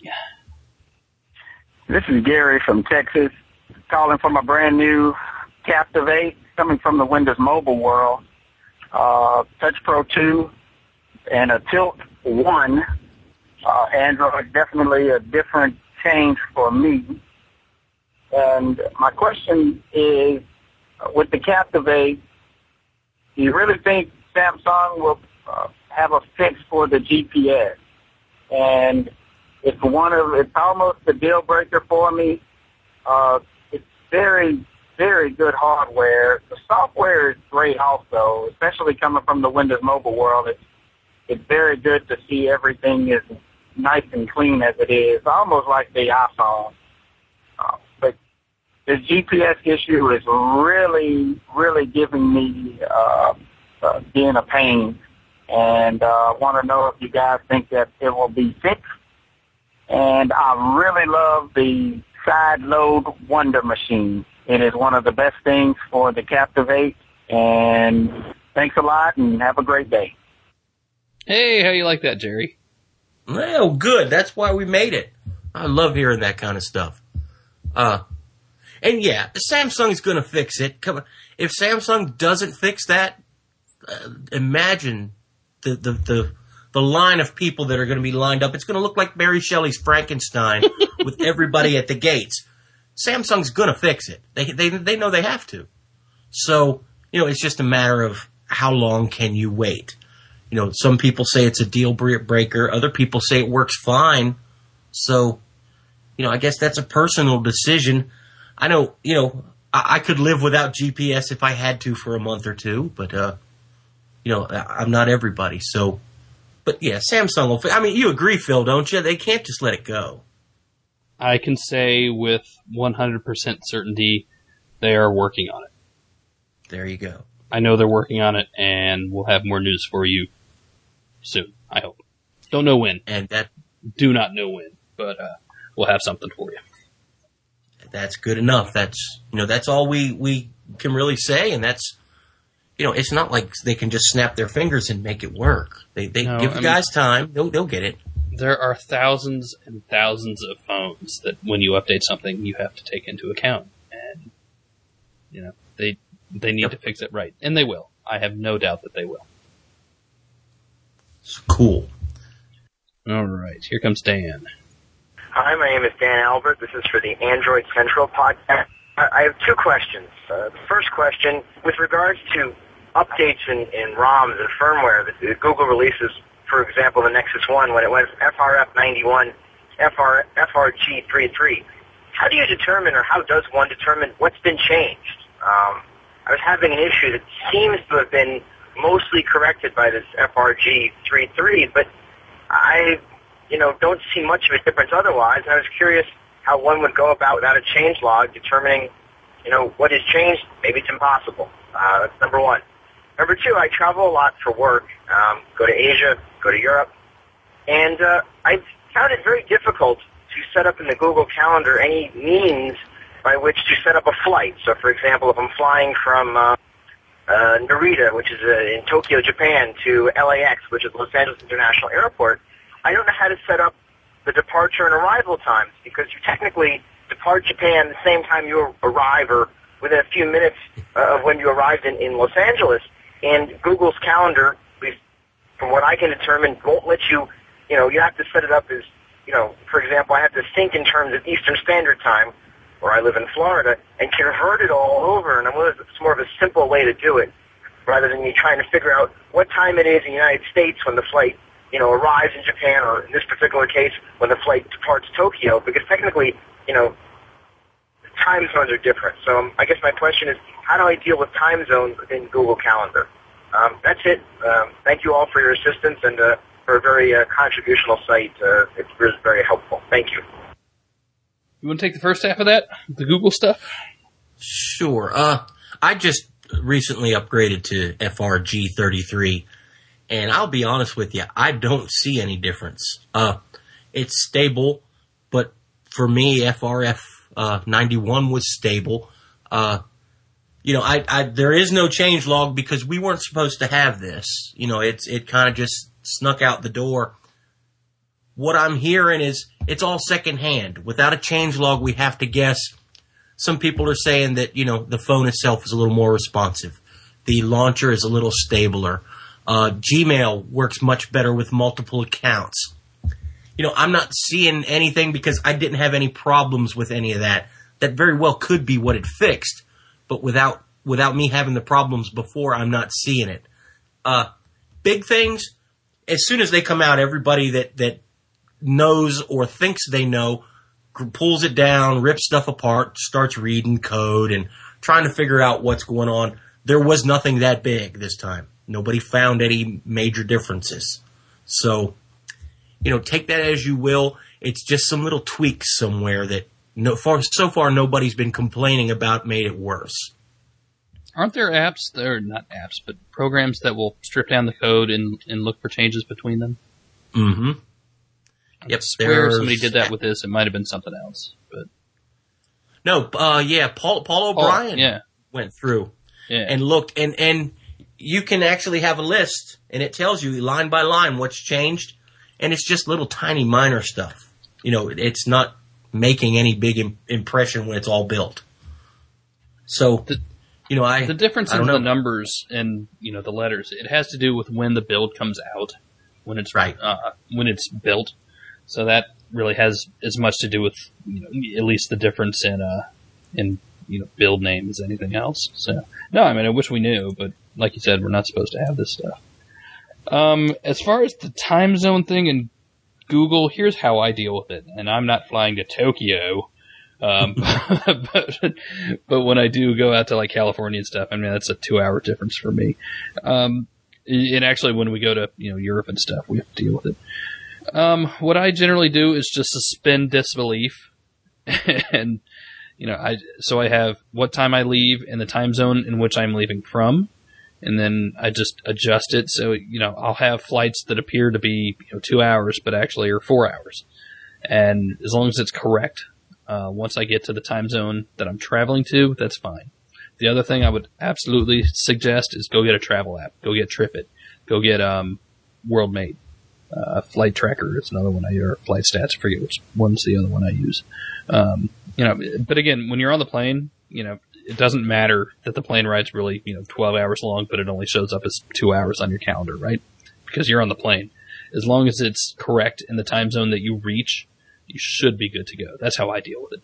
This is Gary from Texas, calling from a brand new Captivate, coming from the Windows Mobile world. Uh, Touch Pro two and a Tilt one. Uh, Android, definitely a different change for me. And my question is, uh, with the Captivate, do you really think Samsung will uh, have a fix for the G P S? And it's one of, it's almost a deal breaker for me. Uh, it's very, very good hardware. The software is great also, especially coming from the Windows Mobile world. It's, it's very good to see everything is nice and clean as it is, almost like the iPhone. Uh, but the G P S issue is really, really giving me, uh, uh being a pain. And I uh, want to know if you guys think that it will be fixed. And I really love the side load Wonder Machine. It is one of the best things for the Captivate. And thanks a lot, and have a great day. Hey, how you like that, Jerry? Well, good. That's why we made it. I love hearing that kind of stuff. Uh, and yeah, Samsung's going to fix it. Come on. If Samsung doesn't fix that, uh, imagine the, the, the, the line of people that are going to be lined up. It's going to look like Mary Shelley's Frankenstein with everybody at the gates. Samsung's going to fix it. They, they, they know they have to. So, you know, it's just a matter of how long can you wait? You know, some people say it's a deal breaker. Other people say it works fine. So, you know, I guess that's a personal decision. I know, you know, I, I could live without G P S if I had to for a month or two, but, uh, you know, I, I'm not everybody. So, but yeah, Samsung will, I mean, you agree, Phil, don't you? They can't just let it go. I can say with one hundred percent certainty they are working on it. There you go. I know they're working on it, and we'll have more news for you soon, I hope. Don't know when. And that Do not know when, but uh, we'll have something for you. that's good enough. That's, you know, that's all we, we can really say. And that's, you know, it's not like they can just snap their fingers and make it work. They, they No, give the I guys mean, time. They'll, they'll get it. There are thousands and thousands of phones that when you update something, you have to take into account. And, you know, they, they need Yep. to fix it right. And they will. I have no doubt that they will. It's cool. All right. Here comes Dan. Hi, my name is Dan Albert. This is for the Android Central podcast. I have two questions. Uh, the first question, with regards to updates in, in ROMs and firmware that Google releases, for example, the Nexus one, when it went from F R F ninety-one, F R, F R G thirty-three, how do you determine, or how does one determine what's been changed? Um, I was having an issue that seems to have been mostly corrected by this F R G thirty-three, but I, you know, don't see much of a difference otherwise, and I was curious how one would go about without a change log determining, you know, what has changed. Maybe it's impossible. Uh, that's number one. Number two, I travel a lot for work, um, go to Asia, go to Europe, and uh, I found it very difficult to set up in the Google Calendar any means by which to set up a flight. So, for example, if I'm flying from uh, uh, Narita, which is uh, in Tokyo, Japan, to L A X, which is Los Angeles International Airport, I don't know how to set up the departure and arrival times, because you technically depart Japan the same time you arrive, or within a few minutes uh, of when you arrived in, in Los Angeles. And Google's calendar, at least from what I can determine, won't let you, you know, you have to set it up as, you know, for example, I have to think in terms of Eastern Standard Time, where I live in Florida, and convert it all over. And I'm wondering if it's more of a simple way to do it, rather than you trying to figure out what time it is in the United States when the flight, you know, arrives in Japan, or in this particular case, when the flight departs Tokyo, because technically, you know, time zones are different. So um, I guess my question is, how do I deal with time zones within Google Calendar? Um, that's it. Um, thank you all for your assistance, and uh, for a very uh, contributional site. Uh, it was very helpful. Thank you. You want to take the first half of that? The Google stuff? Sure. Uh, I just recently upgraded to F R G thirty-three. And I'll be honest with you, I don't see any difference. Uh, it's stable, but for me, F R F uh, ninety-one was stable. Uh, you know, I, I there is no change log because we weren't supposed to have this. You know, it's it kind of just snuck out the door. What I'm hearing is it's all secondhand. Without a change log, we have to guess. Some people are saying that, you know, the phone itself is a little more responsive. The launcher is a little stabler. Uh, Gmail works much better with multiple accounts. You know, I'm not seeing anything because I didn't have any problems with any of that. That very well could be what it fixed, but without without me having the problems before, I'm not seeing it. Uh, big things, as soon as they come out, everybody that, that knows or thinks they know pulls it down, rips stuff apart, starts reading code and trying to figure out what's going on. There was nothing that big this time. Nobody found any major differences. So, you know, take that as you will. It's just some little tweaks somewhere that no, far, so far nobody's been complaining about made it worse. Aren't there apps, or not apps, but programs that will strip down the code and, and look for changes between them? Mm-hmm. I Yep. swear somebody did that with this. It might have been something else. But No, uh, yeah, Paul, Paul O'Brien oh, yeah. went through yeah. and looked, and, and you can actually have a list, and it tells you line by line what's changed, and it's just little tiny minor stuff. You know, it's not making any big im- impression when it's all built. So, the, you know, I the difference I in don't the know. numbers and, you know, the letters, it has to do with when the build comes out, when it's Right. uh, when it's built. So that really has as much to do with, you know, at least the difference in uh in you know build name as anything else. So no, I mean I wish we knew, but like you said, we're not supposed to have this stuff. Um, as far as the time zone thing in Google, here's how I deal with it, and I'm not flying to Tokyo. Um, but, but when I do go out to like California and stuff, I mean, that's a two hour difference for me. Um, and actually when we go to, you know, Europe and stuff, we have to deal with it. Um, what I generally do is just suspend disbelief and, you know, I, so I have what time I leave and the time zone in which I'm leaving from. And then I just adjust it. So, you know, I'll have flights that appear to be, you know, two hours, but actually are four hours. And as long as it's correct, Uh, once I get to the time zone that I'm traveling to, that's fine. The other thing I would absolutely suggest is go get a travel app. Go get TripIt. Go get um, WorldMate. Uh, Flight Tracker is another one I use, or Flight Stats. I forget which one's the other one I use. Um, you know, but again, when you're on the plane, you know, it doesn't matter that the plane ride's really, you know, twelve hours long, but it only shows up as two hours on your calendar, right? Because you're on the plane. As long as it's correct in the time zone that you reach, you should be good to go. That's how I deal with it.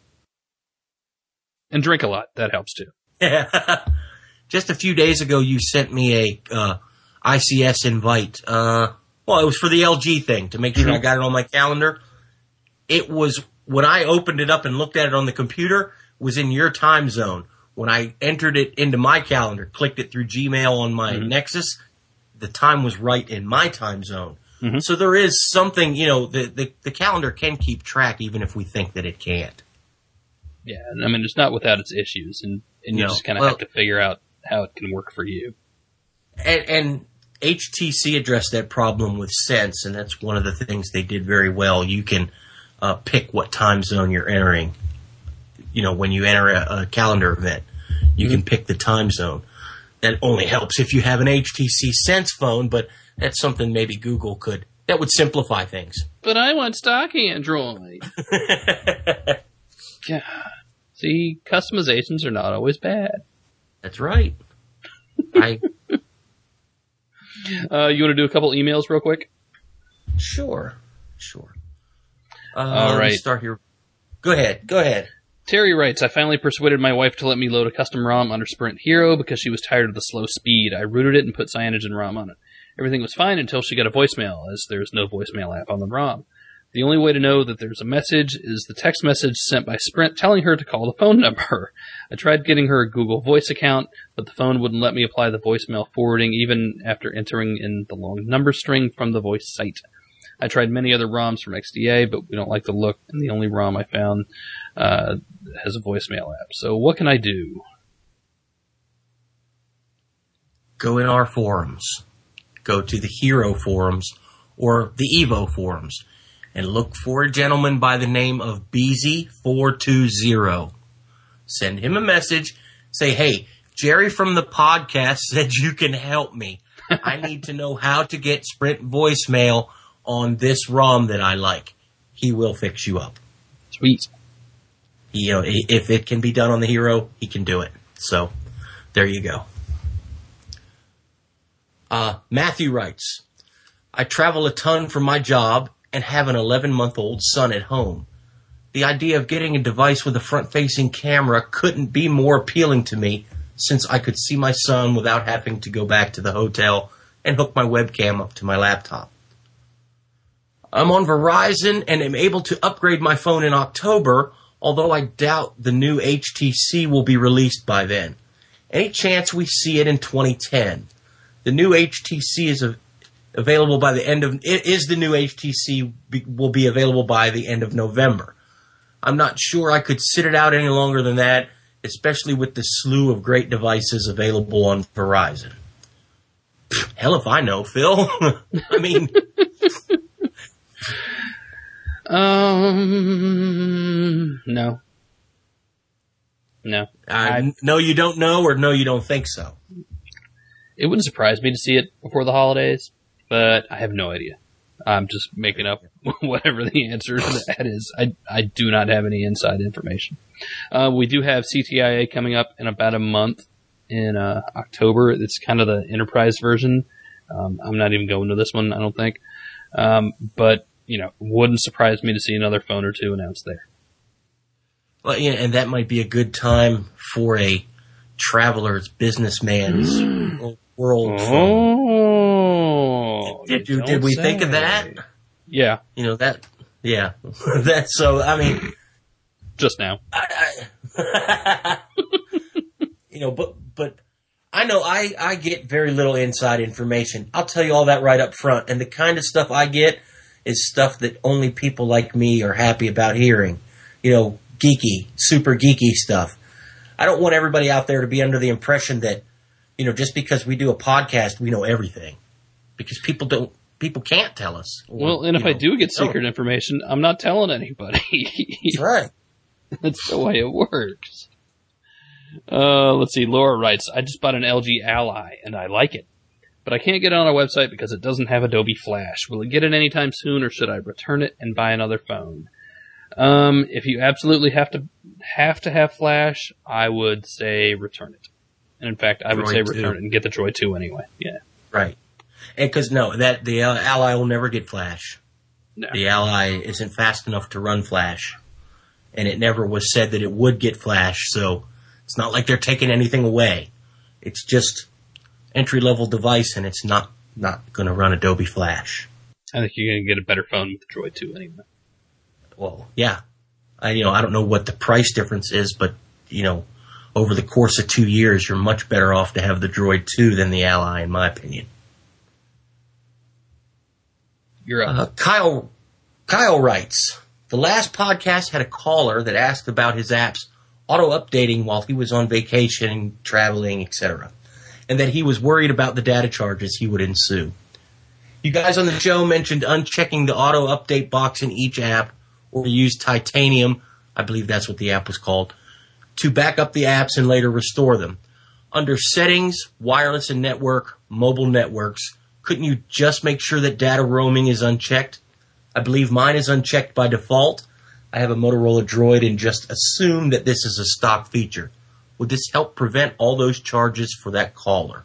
And drink a lot. That helps too. Yeah. Just a few days ago, you sent me a uh, I C S invite. Uh, well, it was for the L G thing to make sure mm-hmm. I got it on my calendar. It was, when I opened it up and looked at it on the computer, was in your time zone. When I entered it into my calendar, clicked it through Gmail on my mm-hmm. Nexus, the time was right in my time zone. Mm-hmm. So there is something, you know, the, the, the calendar can keep track even if we think that it can't. Yeah, I mean, it's not without its issues, and, and you no. just kind of well, have to figure out how it can work for you. And, and H T C addressed that problem with Sense, and that's one of the things they did very well. You can uh, pick what time zone you're entering. You know, when you enter a, a calendar event, you mm-hmm. can pick the time zone. That only helps if you have an H T C Sense phone, but that's something maybe Google could, that would simplify things. But I want stock Android. Yeah. See, customizations are not always bad. That's right. I. Uh, you want to do a couple emails real quick? Sure. Sure. Uh, All right. Let me start here. Go ahead. Go ahead. Terry writes, I finally persuaded my wife to let me load a custom ROM on her Sprint Hero because she was tired of the slow speed. I rooted it and put Cyanogen ROM on it. Everything was fine until she got a voicemail, as there's no voicemail app on the ROM. The only way to know that there's a message is the text message sent by Sprint telling her to call the phone number. I tried getting her a Google Voice account, but the phone wouldn't let me apply the voicemail forwarding even after entering in the long number string from the voice site. I tried many other ROMs from X D A, but we don't like the look, and the only ROM I found uh, has a voicemail app. So what can I do? Go in our forums. Go to the Hero forums or the Evo forums and look for a gentleman by the name of B Z four two zero. Send him a message. Say, hey, Jerry from the podcast said you can help me. I need to know how to get Sprint voicemail on this ROM that I like. He will fix you up. Sweet. You know, if it can be done on the Hero, he can do it. So, there you go. Uh, Matthew writes, I travel a ton for my job and have an eleven-month-old son at home. The idea of getting a device with a front-facing camera couldn't be more appealing to me since I could see my son without having to go back to the hotel and hook my webcam up to my laptop. I'm on Verizon and am able to upgrade my phone in October, although I doubt the new H T C will be released by then. Any chance we see it in twenty ten? The new H T C is a, available by the end of, it is the new H T C be, will be available by the end of November. I'm not sure I could sit it out any longer than that, especially with the slew of great devices available on Verizon. Hell if I know, Phil. I mean... um, no. No. Uh, no, you don't know, or no, you don't think so? It wouldn't surprise me to see it before the holidays, but I have no idea. I'm just making up whatever the answer to that is. I, I do not have any inside information. Uh, we do have C T I A coming up in about a month in uh, October. It's kind of the enterprise version. Um, I'm not even going to this one, I don't think. Um, but, you know, wouldn't surprise me to see another phone or two announced there. Well, yeah, and that might be a good time for a traveler's businessman's world phone. Oh, did, did, did we say. think of that? Yeah. You know, that, yeah. that, so, I mean. Just now. I, I, you know, but, but I know I, I get very little inside information. I'll tell you all that right up front. And the kind of stuff I get is stuff that only people like me are happy about hearing. You know, geeky, super geeky stuff. I don't want everybody out there to be under the impression that, you know, just because we do a podcast, we know everything. Because people don't, people can't tell us. Or, well, and if know, I do get secret information, I'm not telling anybody. That's right. That's the way it works. Uh, let's see. Laura writes, I just bought an L G Ally, and I like it. But I can't get it on our website because it doesn't have Adobe Flash. Will it get it anytime soon, or should I return it and buy another phone? Um, if you absolutely have to have to have Flash, I would say return it. And in fact, I would Droid say two. return it and get the Droid two anyway. Yeah. Right. And because, no, that the uh, Ally will never get Flash. No. The Ally isn't fast enough to run Flash. And it never was said that it would get Flash, so it's not like they're taking anything away. It's just entry-level device, and it's not, not going to run Adobe Flash. I think you're going to get a better phone with the Droid two anyway. Well, yeah. I, you know, I don't know what the price difference is, but, you know, over the course of two years, you're much better off to have the Droid two than the Ally, in my opinion. You're up. Uh, Kyle, Kyle writes, the last podcast had a caller that asked about his apps auto-updating while he was on vacation, traveling, et cetera, and that he was worried about the data charges he would ensue. You guys on the show mentioned unchecking the auto-update box in each app, or use Titanium, I believe that's what the app was called, to back up the apps and later restore them. Under Settings, Wireless and Network, Mobile Networks, couldn't you just make sure that data roaming is unchecked? I believe mine is unchecked by default. I have a Motorola Droid and just assume that this is a stock feature. Would this help prevent all those charges for that caller?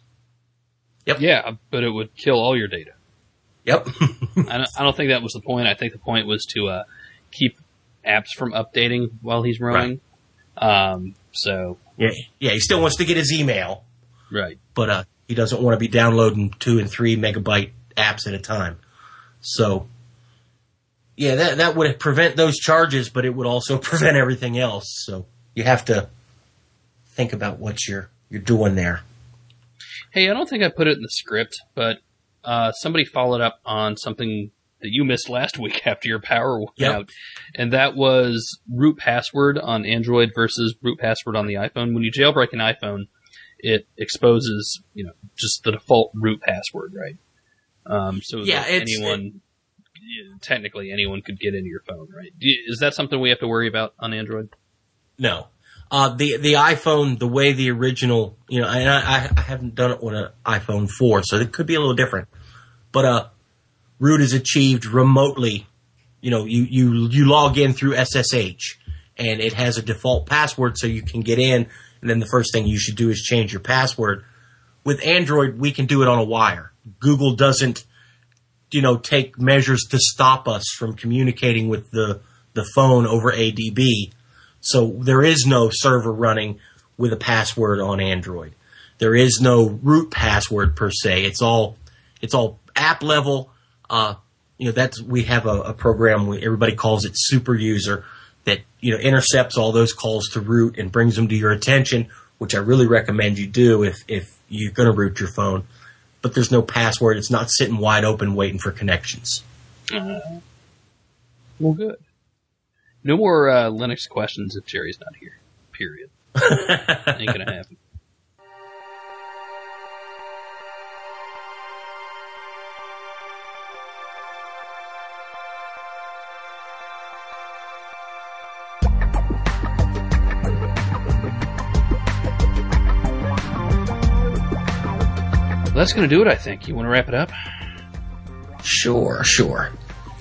Yep. Yeah, but it would kill all your data. Yep. I, don't, I don't think that was the point. I think the point was to uh, keep apps from updating while he's roaming. Right. Um, so yeah, yeah, he still wants to get his email. Right. But uh, he doesn't want to be downloading two and three megabyte apps at a time. So, yeah, that that would prevent those charges, but it would also prevent everything else. So you have to think about what you're you're doing there. Hey, I don't think I put it in the script, but uh, somebody followed up on something that you missed last week after your power went yep. out, and that was root password on Android versus root password on the iPhone. When you jailbreak an iPhone, it exposes, you know, just the default root password, right? Um, so yeah, that anyone, it, technically anyone could get into your phone, right? Is that something we have to worry about on Android? No. Uh, the, the iPhone, the way the original, you know, and I, I haven't done it with an iPhone four, so it could be a little different. But, uh, root is achieved remotely. You know, you, you, you log in through S S H, and it has a default password so you can get in, and then the first thing you should do is change your password. With Android, we can do it on a wire. Google doesn't, you know, take measures to stop us from communicating with the, the phone over A D B. So there is no server running with a password on Android. There is no root password per se. It's all, it's all app level. Uh, you know, that's, we have a, a program, we, everybody calls it Super User, that, you know, intercepts all those calls to root and brings them to your attention, which I really recommend you do if, if you're going to root your phone. But there's no password. It's not sitting wide open waiting for connections. Uh, well, good. No more uh, Linux questions if Jerry's not here. Period. Ain't gonna happen. That's going to do it, I think. You want to wrap it up? Sure, sure.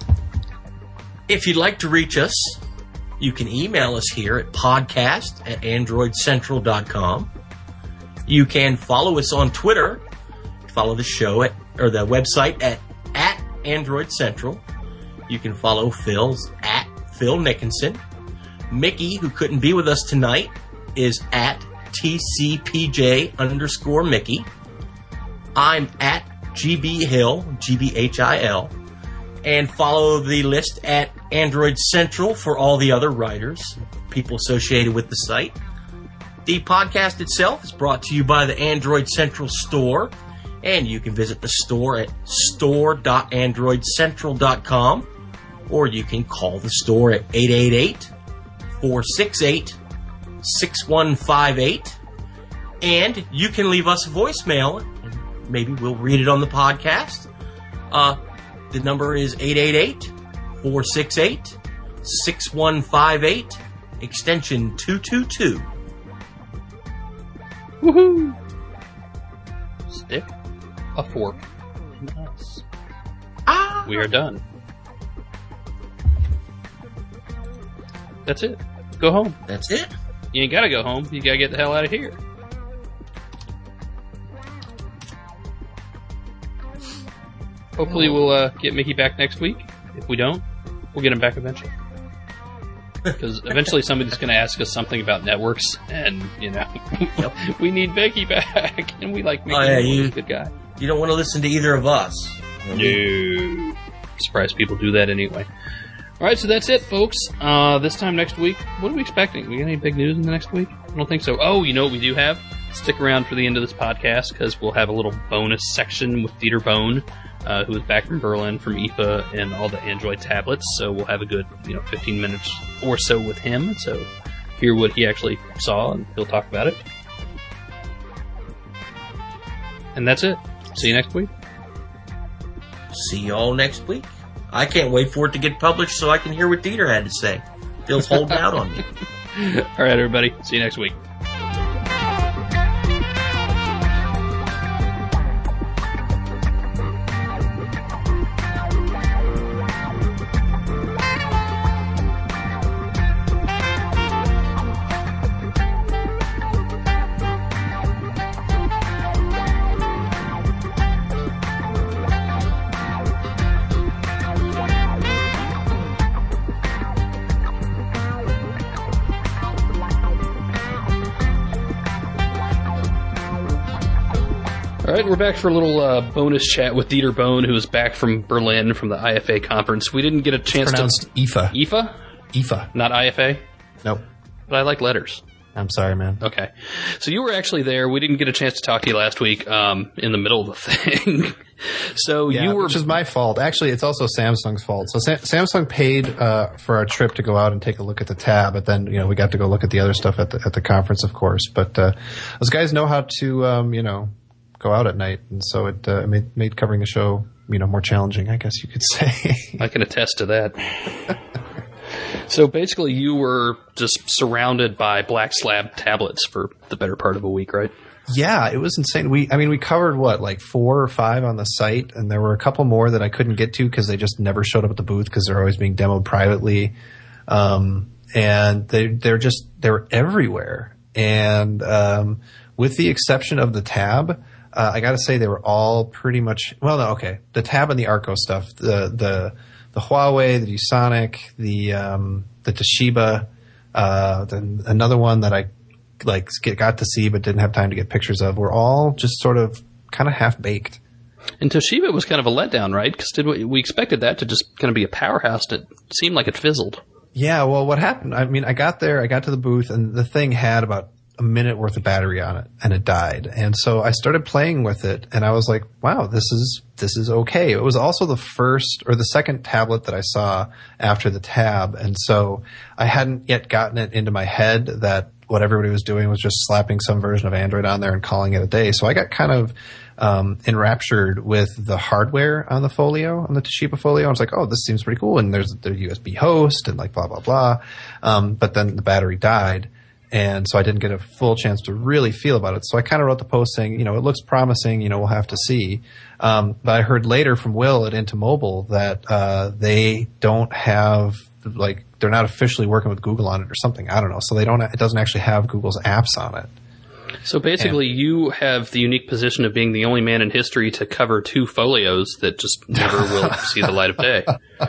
If you'd like to reach us, you can email us here at podcast at android central dot com. You can follow us on Twitter. Follow the show at, or the website at, at Android Central. You can follow Phil's at Phil Nickinson. Mickey, who couldn't be with us tonight, is at T C P J underscore Mickey. I'm at G B Hill, G B H I L, and follow the list at Android Central for all the other writers, people associated with the site. The podcast itself is brought to you by the Android Central store, and you can visit the store at store dot android central dot com, or you can call the store at eight eight eight, four six eight, six one five eight, and you can leave us a voicemail. Maybe we'll read it on the podcast. Uh, the number is eight eight eight, four six eight, six one five eight. extension two two two. Woohoo! Stick a fork in us. Ah! We are done. That's it. Go home. That's it? You ain't gotta go home. You gotta get the hell out of here. Hopefully we'll uh, get Mickey back next week. If we don't, we'll get him back eventually. Because eventually somebody's going to ask us something about networks, and, you know, Yep. we need Mickey back, and we like Mickey. Oh, yeah, He's you- a good guy. You don't want to listen to either of us. No. Surprised people do that anyway. Alright, so that's it, folks. Uh, this time next week, what are we expecting? We got any big news in the next week? I don't think so. Oh, you know what we do have? Stick around for the end of this podcast, because we'll have a little bonus section with Dieter Bohn, uh, who is back from Berlin from I F A and all the Android tablets. So we'll have a good, you know, fifteen minutes or so with him. So hear what he actually saw, and he'll talk about it. And that's it. See you next week. See y'all next week. I can't wait for it to get published so I can hear what Dieter had to say. Phil's holding out on me. All right, everybody. See you next week. All right, we're back for a little uh, bonus chat with Dieter Bohn, who is back from Berlin from the I F A conference. We didn't get a chance Pronounced to... I F A. I F A? I F A. Not I F A? Nope. But I like letters. I'm sorry, man. Okay. So you were actually there. We didn't get a chance to talk to you last week um, in the middle of the thing. So Yeah, you were... which is my fault. Actually, it's also Samsung's fault. So Sa- Samsung paid uh, for our trip to go out and take a look at the tab, but then you know we got to go look at the other stuff at the at the conference, of course. But uh, those guys know how to um, you know go out at night, and so it uh, made made covering the show you know more challenging, I guess you could say. I can attest to that. So basically you were just surrounded by black slab tablets for the better part of a week, right? Yeah, it was insane. We, I mean, we covered what, like four or five on the site, and there were a couple more that I couldn't get to because they just never showed up at the booth because they're always being demoed privately. Um, and they, they're just, they're everywhere. And, um, with the exception of the tab, uh, I gotta say they were all pretty much, well, no, okay. The tab and the Arco stuff, the, the, the Huawei, the ViewSonic, the, um, the Toshiba, uh, then another one that I, like get, got to see but didn't have time to get pictures of were all just sort of kind of half baked. And Toshiba was kind of a letdown, right? Because did we, we expected that to just kind of be a powerhouse. It seemed like it fizzled. Yeah, well, what happened? I mean, I got there, I got to the booth, and the thing had about a minute worth of battery on it, and it died. And so I started playing with it, and I was like, wow, this is this is okay. It was also the first or the second tablet that I saw after the tab, and so I hadn't yet gotten it into my head that what everybody was doing was just slapping some version of Android on there and calling it a day. So I got kind of um, enraptured with the hardware on the Folio, on the Toshiba Folio. I was like, oh, this seems pretty cool. And there's the U S B host and like blah, blah, blah. Um, but then the battery died. And so I didn't get a full chance to really feel about it. So I kind of wrote the post saying, you know, it looks promising, you know, we'll have to see. Um, but I heard later from Will at Into Mobile that uh, they don't have, like, they're not officially working with Google on it or something. I don't know. So they don't, it doesn't actually have Google's apps on it. So basically And- you have the unique position of being the only man in history to cover two folios that just never will see the light of day.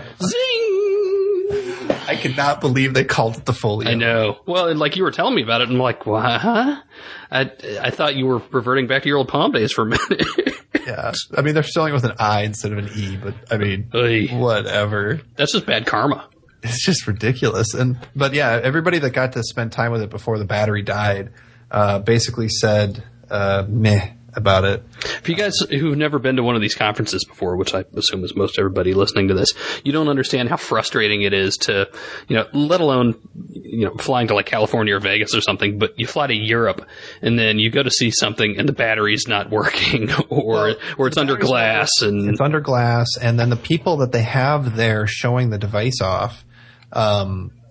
Zing! I cannot believe they called it the Folio. I know. Well, and like you were telling me about it, and I'm like, what? I, I thought you were reverting back to your old Palm days for a minute. Yeah. I mean, they're spelling it with an I instead of an E, but I mean, Oy. whatever. That's just bad karma. It's just ridiculous. And but yeah, everybody that got to spend time with it before the battery died uh, basically said uh, meh about it. For you guys who've never been to one of these conferences before, which I assume is most everybody listening to this, you don't understand how frustrating it is to, you know, let alone, you know, flying to like California or Vegas or something, but you fly to Europe and then you go to see something and the battery's not working or, Well, or it's under glass and It's under glass, and then the people that they have there showing the device off, um,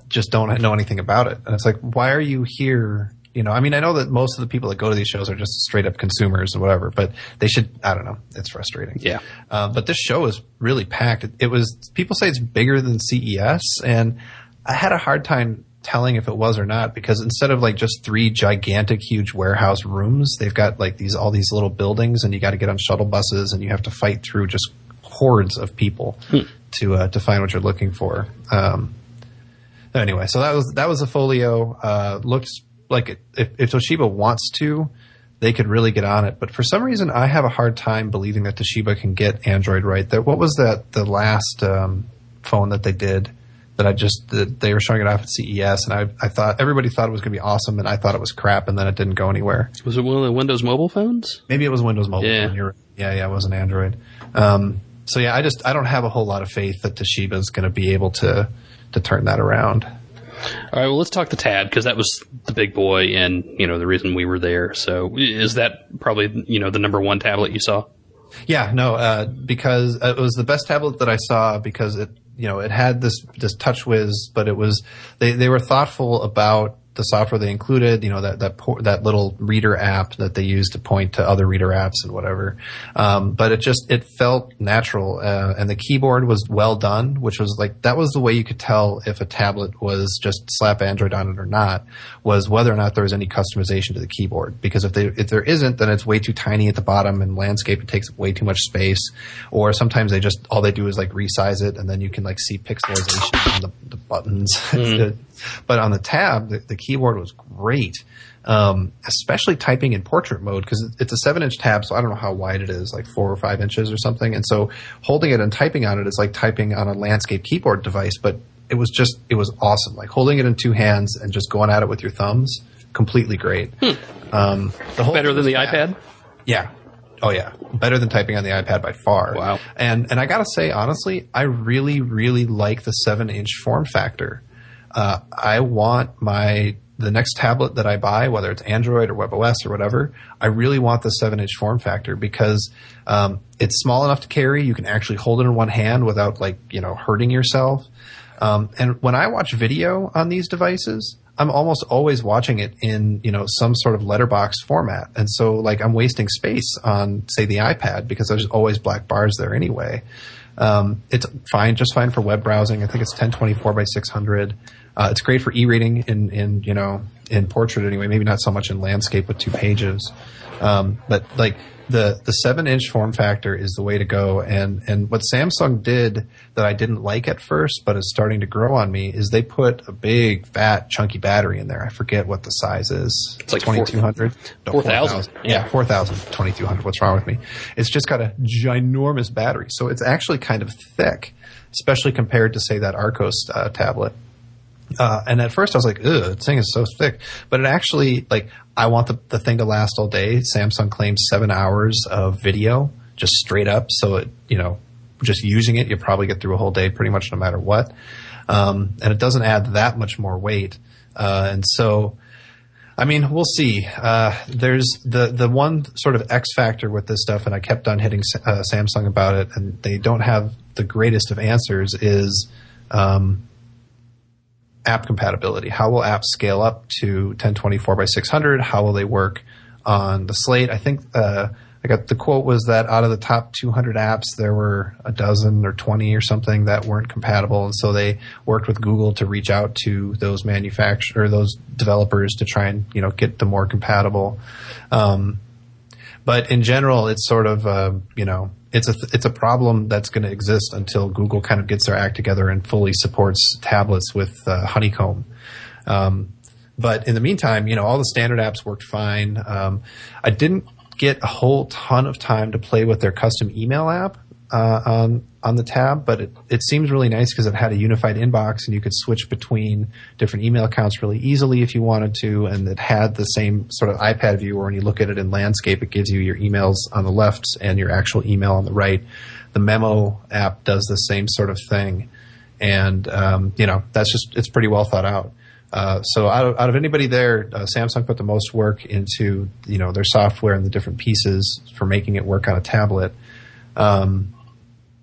just don't know anything about it. And it's like, why are you here? You know, I mean, I know that most of the people that go to these shows are just straight up consumers or whatever, but they should, I don't know. It's frustrating. Yeah. Uh, but this show is really packed. It, it was, people say it's bigger than C E S, and I had a hard time telling if it was or not, because instead of like just three gigantic, huge warehouse rooms, they've got like these, all these little buildings, and you got to get on shuttle buses and you have to fight through just hordes of people hmm. to, uh, to find what you're looking for. Um, anyway, so that was, that was a folio, uh, looks, like if, if Toshiba wants to, they could really get on it. But for some reason, I have a hard time believing that Toshiba can get Android right. That what was that the last um, phone that they did that I just that they were showing it off at C E S, and I I thought everybody thought it was going to be awesome, and I thought it was crap, and then it didn't go anywhere. Was it one of the Windows Mobile phones? Maybe it was Windows Mobile. Yeah, phone. You're, yeah, yeah, it wasn't Android. Um, so yeah, I just I don't have a whole lot of faith that Toshiba is going to be able to to turn that around. All right, well, let's talk the Tab, because that was the big boy and, you know, the reason we were there. So is that probably, you know, the number one tablet you saw? Yeah, no, uh, because it was the best tablet that I saw because it, you know, it had this, this TouchWiz, but it was, they, they were thoughtful about the software they included, you know, that, that, por- that little reader app that they use to point to other reader apps and whatever. Um, but it just, it felt natural. Uh, and the keyboard was well done, which was like, that was the way you could tell if a tablet was just slap Android on it or not, was whether or not there was any customization to the keyboard. Because if they, if there isn't, then it's way too tiny at the bottom, and landscape, it takes way too much space. Or sometimes they just, all they do is like resize it, and then you can like see pixelization on the, the buttons. Mm. But on the Tab, the, the keyboard was great, um, especially typing in portrait mode, because it's a seven inch tab, so I don't know how wide it is, like four or five inches or something. And so holding it and typing on it is like typing on a landscape keyboard device, but it was just, it was awesome. Like holding it in two hands and just going at it with your thumbs, completely great. Hmm. Um, the whole Better than the fat. iPad? Yeah. Oh yeah. Better than typing on the iPad by far. Wow. And, and I gotta say, honestly, I really, really like the seven inch form factor. Uh, I want my, the next tablet that I buy, whether it's Android or WebOS or whatever, I really want the seven inch form factor because, um, it's small enough to carry. You can actually hold it in one hand without like, you know, hurting yourself. Um, and when I watch video on these devices, I'm almost always watching it in, you know, some sort of letterbox format. And so like I'm wasting space on, say, the iPad because there's always black bars there anyway. Um, it's fine, just fine for web browsing. I think it's ten twenty-four by six hundred. Uh, it's great for e-reading in, in, you know, in portrait anyway, maybe not so much in landscape with two pages. Um, but like the, the seven inch form factor is the way to go. And, and what Samsung did that I didn't like at first, but is starting to grow on me, is they put a big, fat, chunky battery in there. I forget what the size is. It's like twenty-two hundred? No, four thousand. Yeah, four thousand, twenty-two hundred. What's wrong with me? It's just got a ginormous battery. So it's actually kind of thick, especially compared to, say, that Arcos uh, tablet. Uh, and at first I was like, ugh, this thing is so thick. But it actually, like, I want the, the thing to last all day. Samsung claims seven hours of video, just straight up. So, it, you know, just using it, you probably get through a whole day pretty much no matter what. Um, and it doesn't add that much more weight. Uh, and so, I mean, we'll see. Uh, there's the, the one sort of X factor with this stuff, and I kept on hitting uh, Samsung about it, and they don't have the greatest of answers, is, um, app compatibility. How will apps scale up to ten twenty-four by six hundred? How will they work on the Slate? I think uh, I got the quote was that out of the top two hundred apps, there were a dozen or twenty or something that weren't compatible, and so they worked with Google to reach out to those manufacturers, those developers, to try and you know get them more compatible. Um, but in general, it's sort of uh, you know. It's a it's a problem that's going to exist until Google kind of gets their act together and fully supports tablets with uh, Honeycomb. Um, but in the meantime, you know, all the standard apps worked fine. Um, I didn't get a whole ton of time to play with their custom email app uh, on on the Tab, but it, it seems really nice because it had a unified inbox and you could switch between different email accounts really easily if you wanted to, and it had the same sort of iPad view where when you look at it in landscape, it gives you your emails on the left and your actual email on the right. The Memo app does the same sort of thing, and um, you know that's just it's pretty well thought out. Uh, so out of, out of anybody there, uh, Samsung put the most work into you know their software and the different pieces for making it work on a tablet. Um,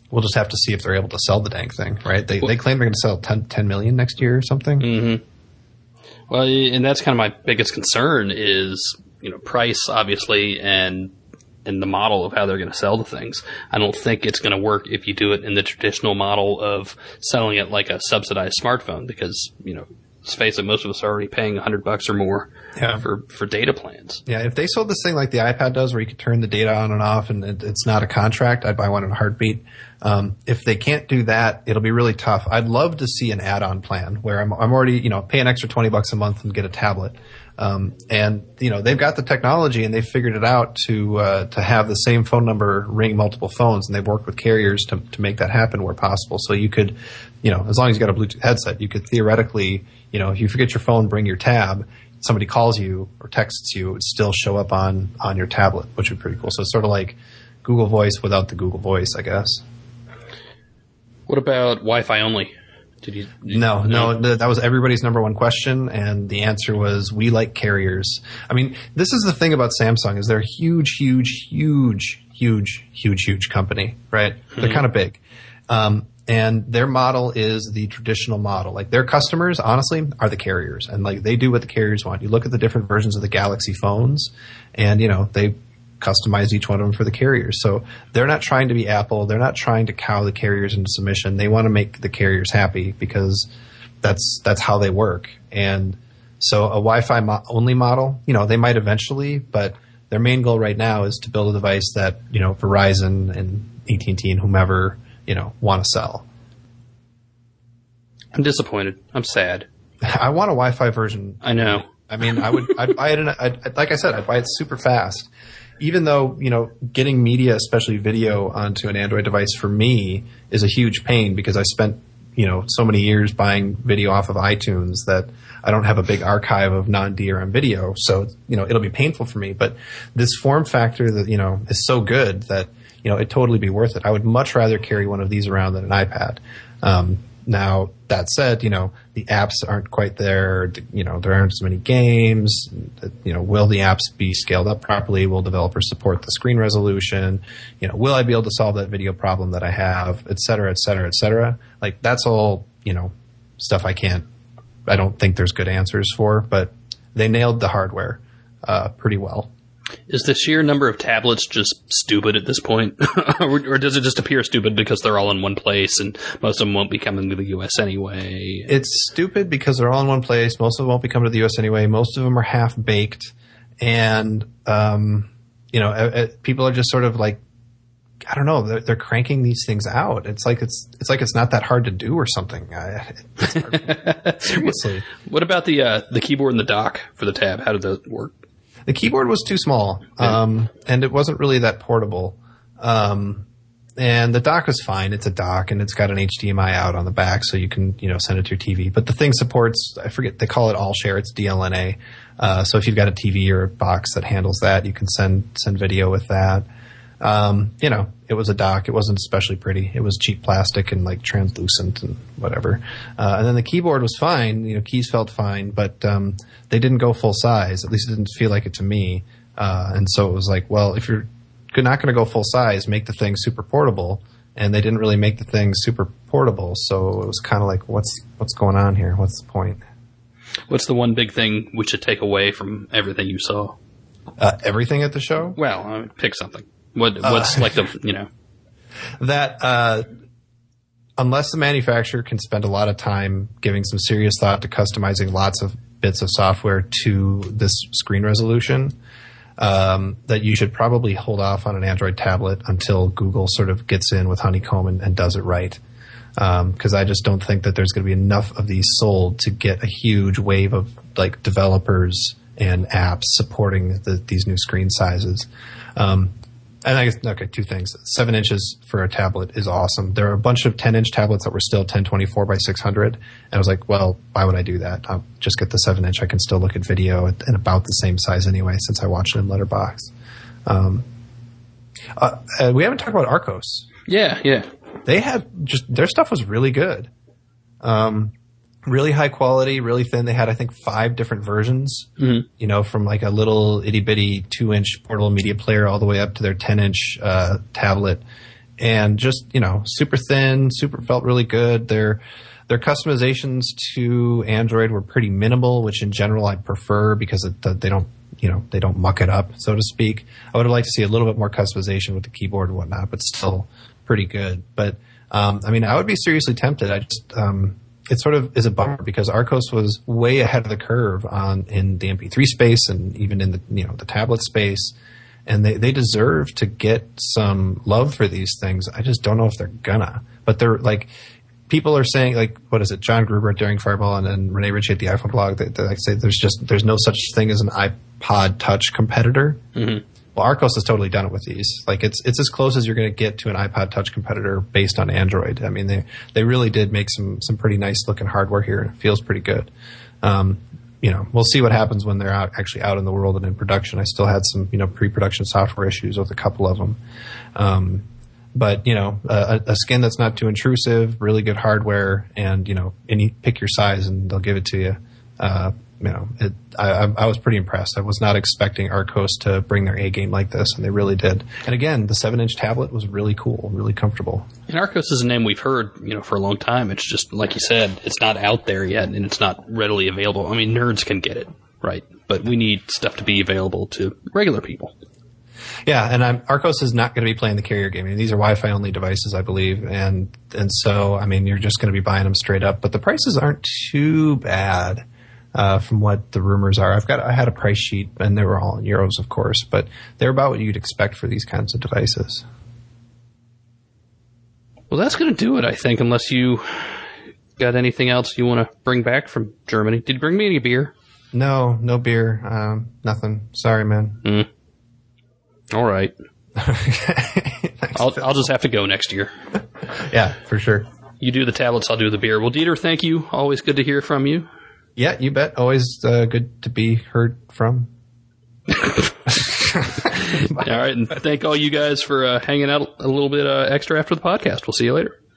we'll just have to see if they're able to sell the dang thing, right? They, well, they claim they're going to sell ten, ten million next year or something. Mm-hmm. Well, and that's kind of my biggest concern is, you know, price, obviously, and and the model of how they're going to sell the things. I don't think it's going to work if you do it in the traditional model of selling it like a subsidized smartphone because, you know, let's face it, most of us are already paying a hundred bucks or more yeah. for, for data plans. Yeah, if they sold this thing like the iPad does where you could turn the data on and off and it, it's not a contract, I'd buy one in a heartbeat. Um, if they can't do that, it'll be really tough. I'd love to see an add-on plan where I'm, I'm already, you know, pay an extra twenty bucks a month and get a tablet. Um, and, you know, they've got the technology and they've figured it out to, uh, to have the same phone number ring multiple phones. And they've worked with carriers to, to make that happen where possible. So you could, you know, as long as you got a Bluetooth headset, you could theoretically, you know, if you forget your phone, bring your tab. Somebody calls you or texts you, it would still show up on, on your tablet, which would be pretty cool. So it's sort of like Google Voice without the Google Voice, I guess. What about Wi-Fi only? Did you, did no, you no, no, that was everybody's number one question, and the answer was we like carriers. I mean, this is the thing about Samsung is they're a huge, huge, huge, huge, huge, huge company, right? Mm-hmm. They're kind of big. Um, and their model is the traditional model. Like their customers, honestly, are the carriers, and like they do what the carriers want. You look at the different versions of the Galaxy phones, and you know they customize each one of them for the carriers. So they're not trying to be Apple. They're not trying to cow the carriers into submission. They want to make the carriers happy because that's that's how they work. And so a Wi-Fi mo- only model, you know, they might eventually, but their main goal right now is to build a device that, you know, Verizon and A T and T and whomever, you know, want to sell. I'm disappointed. I'm sad. I want a Wi-Fi version. I know. I mean, I would, I'd buy it in a, I'd, like I said, I'd buy it super fast. Even though, you know, getting media, especially video, onto an Android device for me is a huge pain because I spent, you know, so many years buying video off of iTunes that I don't have a big archive of non-D R M video. So, you know, it'll be painful for me. But this form factor that, you know, is so good that, you know, it'd totally be worth it. I would much rather carry one of these around than an iPad. Um, Now, that said, you know, the apps aren't quite there. You know, there aren't as many games. You know, will the apps be scaled up properly? Will developers support the screen resolution? You know, will I be able to solve that video problem that I have, et cetera, et cetera, et cetera? Like, that's all, you know, stuff I can't, I don't think there's good answers for, but they nailed the hardware uh, pretty well. Is the sheer number of tablets just stupid at this point? or, or does it just appear stupid because they're all in one place and most of them won't be coming to the U S anyway? It's stupid because they're all in one place. Most of them won't be coming to the U S anyway. Most of them are half-baked. And, um, you know, uh, uh, people are just sort of like, I don't know, they're, they're cranking these things out. It's like it's it's like it's not that hard to do or something. I, it's hard. Seriously. What about the uh, the keyboard and the dock for the tab? How did that work? The keyboard was too small, um, and it wasn't really that portable. Um, and the dock was fine. It's a dock, and it's got an H D M I out on the back, so you can, you know, send it to your T V. But the thing supports, I forget, they call it All Share. It's D L N A. Uh, so if you've got a T V or a box that handles that, you can send send video with that. Um, you know, it was a dock. It wasn't especially pretty. It was cheap plastic and like translucent and whatever. Uh, and then the keyboard was fine. You know, keys felt fine, but um, they didn't go full size. At least it didn't feel like it to me. Uh, and so it was like, well, if you're not going to go full size, make the thing super portable. And they didn't really make the thing super portable. So it was kind of like, what's what's going on here? What's the point? What's the one big thing we should take away from everything you saw? Uh, everything at the show? Well, I mean, pick something. What, what's uh, like the, you know? That, uh, unless the manufacturer can spend a lot of time giving some serious thought to customizing lots of bits of software to this screen resolution, um, that you should probably hold off on an Android tablet until Google sort of gets in with Honeycomb and, and does it right. Because um, I just don't think that there's going to be enough of these sold to get a huge wave of like developers and apps supporting the, these new screen sizes. Um, And I guess, okay, two things. Seven inches for a tablet is awesome. There are a bunch of ten-inch tablets that were still ten twenty-four by six hundred. And I was like, well, why would I do that? I'll just get the seven-inch. I can still look at video at, at about the same size anyway since I watch it in Letterboxd. Um, uh, uh, we haven't talked about Arcos. Yeah, yeah. They had just – their stuff was really good. Um, really high quality, really thin. They had, I think, five different versions, mm-hmm. you know, from like a little itty-bitty two-inch portable media player all the way up to their ten-inch uh, tablet. and just, you know, super thin, super felt really good. Their their customizations to Android were pretty minimal, which in general I prefer because it, they don't, you know, they don't muck it up, so to speak. I would have liked to see a little bit more customization with the keyboard and whatnot, but still pretty good. But um, I mean, I would be seriously tempted. I just um, it sort of is a bummer because Arcos was way ahead of the curve on in the M P three space and even in the, you know, the tablet space. And they, they deserve to get some love for these things. I just don't know if they're gonna. But they're like, people are saying, like, what is it? John Gruber at Daring Fireball and, and Renee Ritchie at the iPhone blog. They, they like say there's just there's no such thing as an iPod Touch competitor. Mm-hmm. Well, Arcos has totally done it with these. Like, it's it's as close as you're going to get to an iPod Touch competitor based on Android. I mean, they they really did make some some pretty nice looking hardware here, and it feels pretty good. Um, You know, we'll see what happens when they're out, actually out in the world and in production. I still had some, you know, pre-production software issues with a couple of them. Um, but, you know, a, a skin that's not too intrusive, really good hardware, and, you know, any pick your size and they'll give it to you. Uh, you know, it, I, I was pretty impressed. I was not expecting Arcos to bring their A game like this, and they really did. And again, the seven inch tablet was really cool, really comfortable. And Arcos is a name we've heard, you know, for a long time. It's just, like you said, it's not out there yet, and it's not readily available. I mean, nerds can get it, right? But we need stuff to be available to regular people. Yeah, and I'm, Arcos is not going to be playing the carrier game. I mean, these are Wi-Fi only devices, I believe, and and so, I mean, you're just going to be buying them straight up. But the prices aren't too bad. Uh, from what the rumors are. I've got, I had a price sheet and they were all in euros, of course, but they're about what you'd expect for these kinds of devices. Well, that's going to do it, I think, unless you got anything else you want to bring back from Germany. Did you bring me any beer? No, no beer. Um, nothing. Sorry, man. Mm. All right. I'll, I'll just have to go next year. Yeah, for sure. You do the tablets, I'll do the beer. Well, Dieter, thank you. Always good to hear from you. Yeah, you bet. Always uh, good to be heard from. All right, and thank all you guys for uh, hanging out a little bit uh, extra after the podcast. We'll see you later.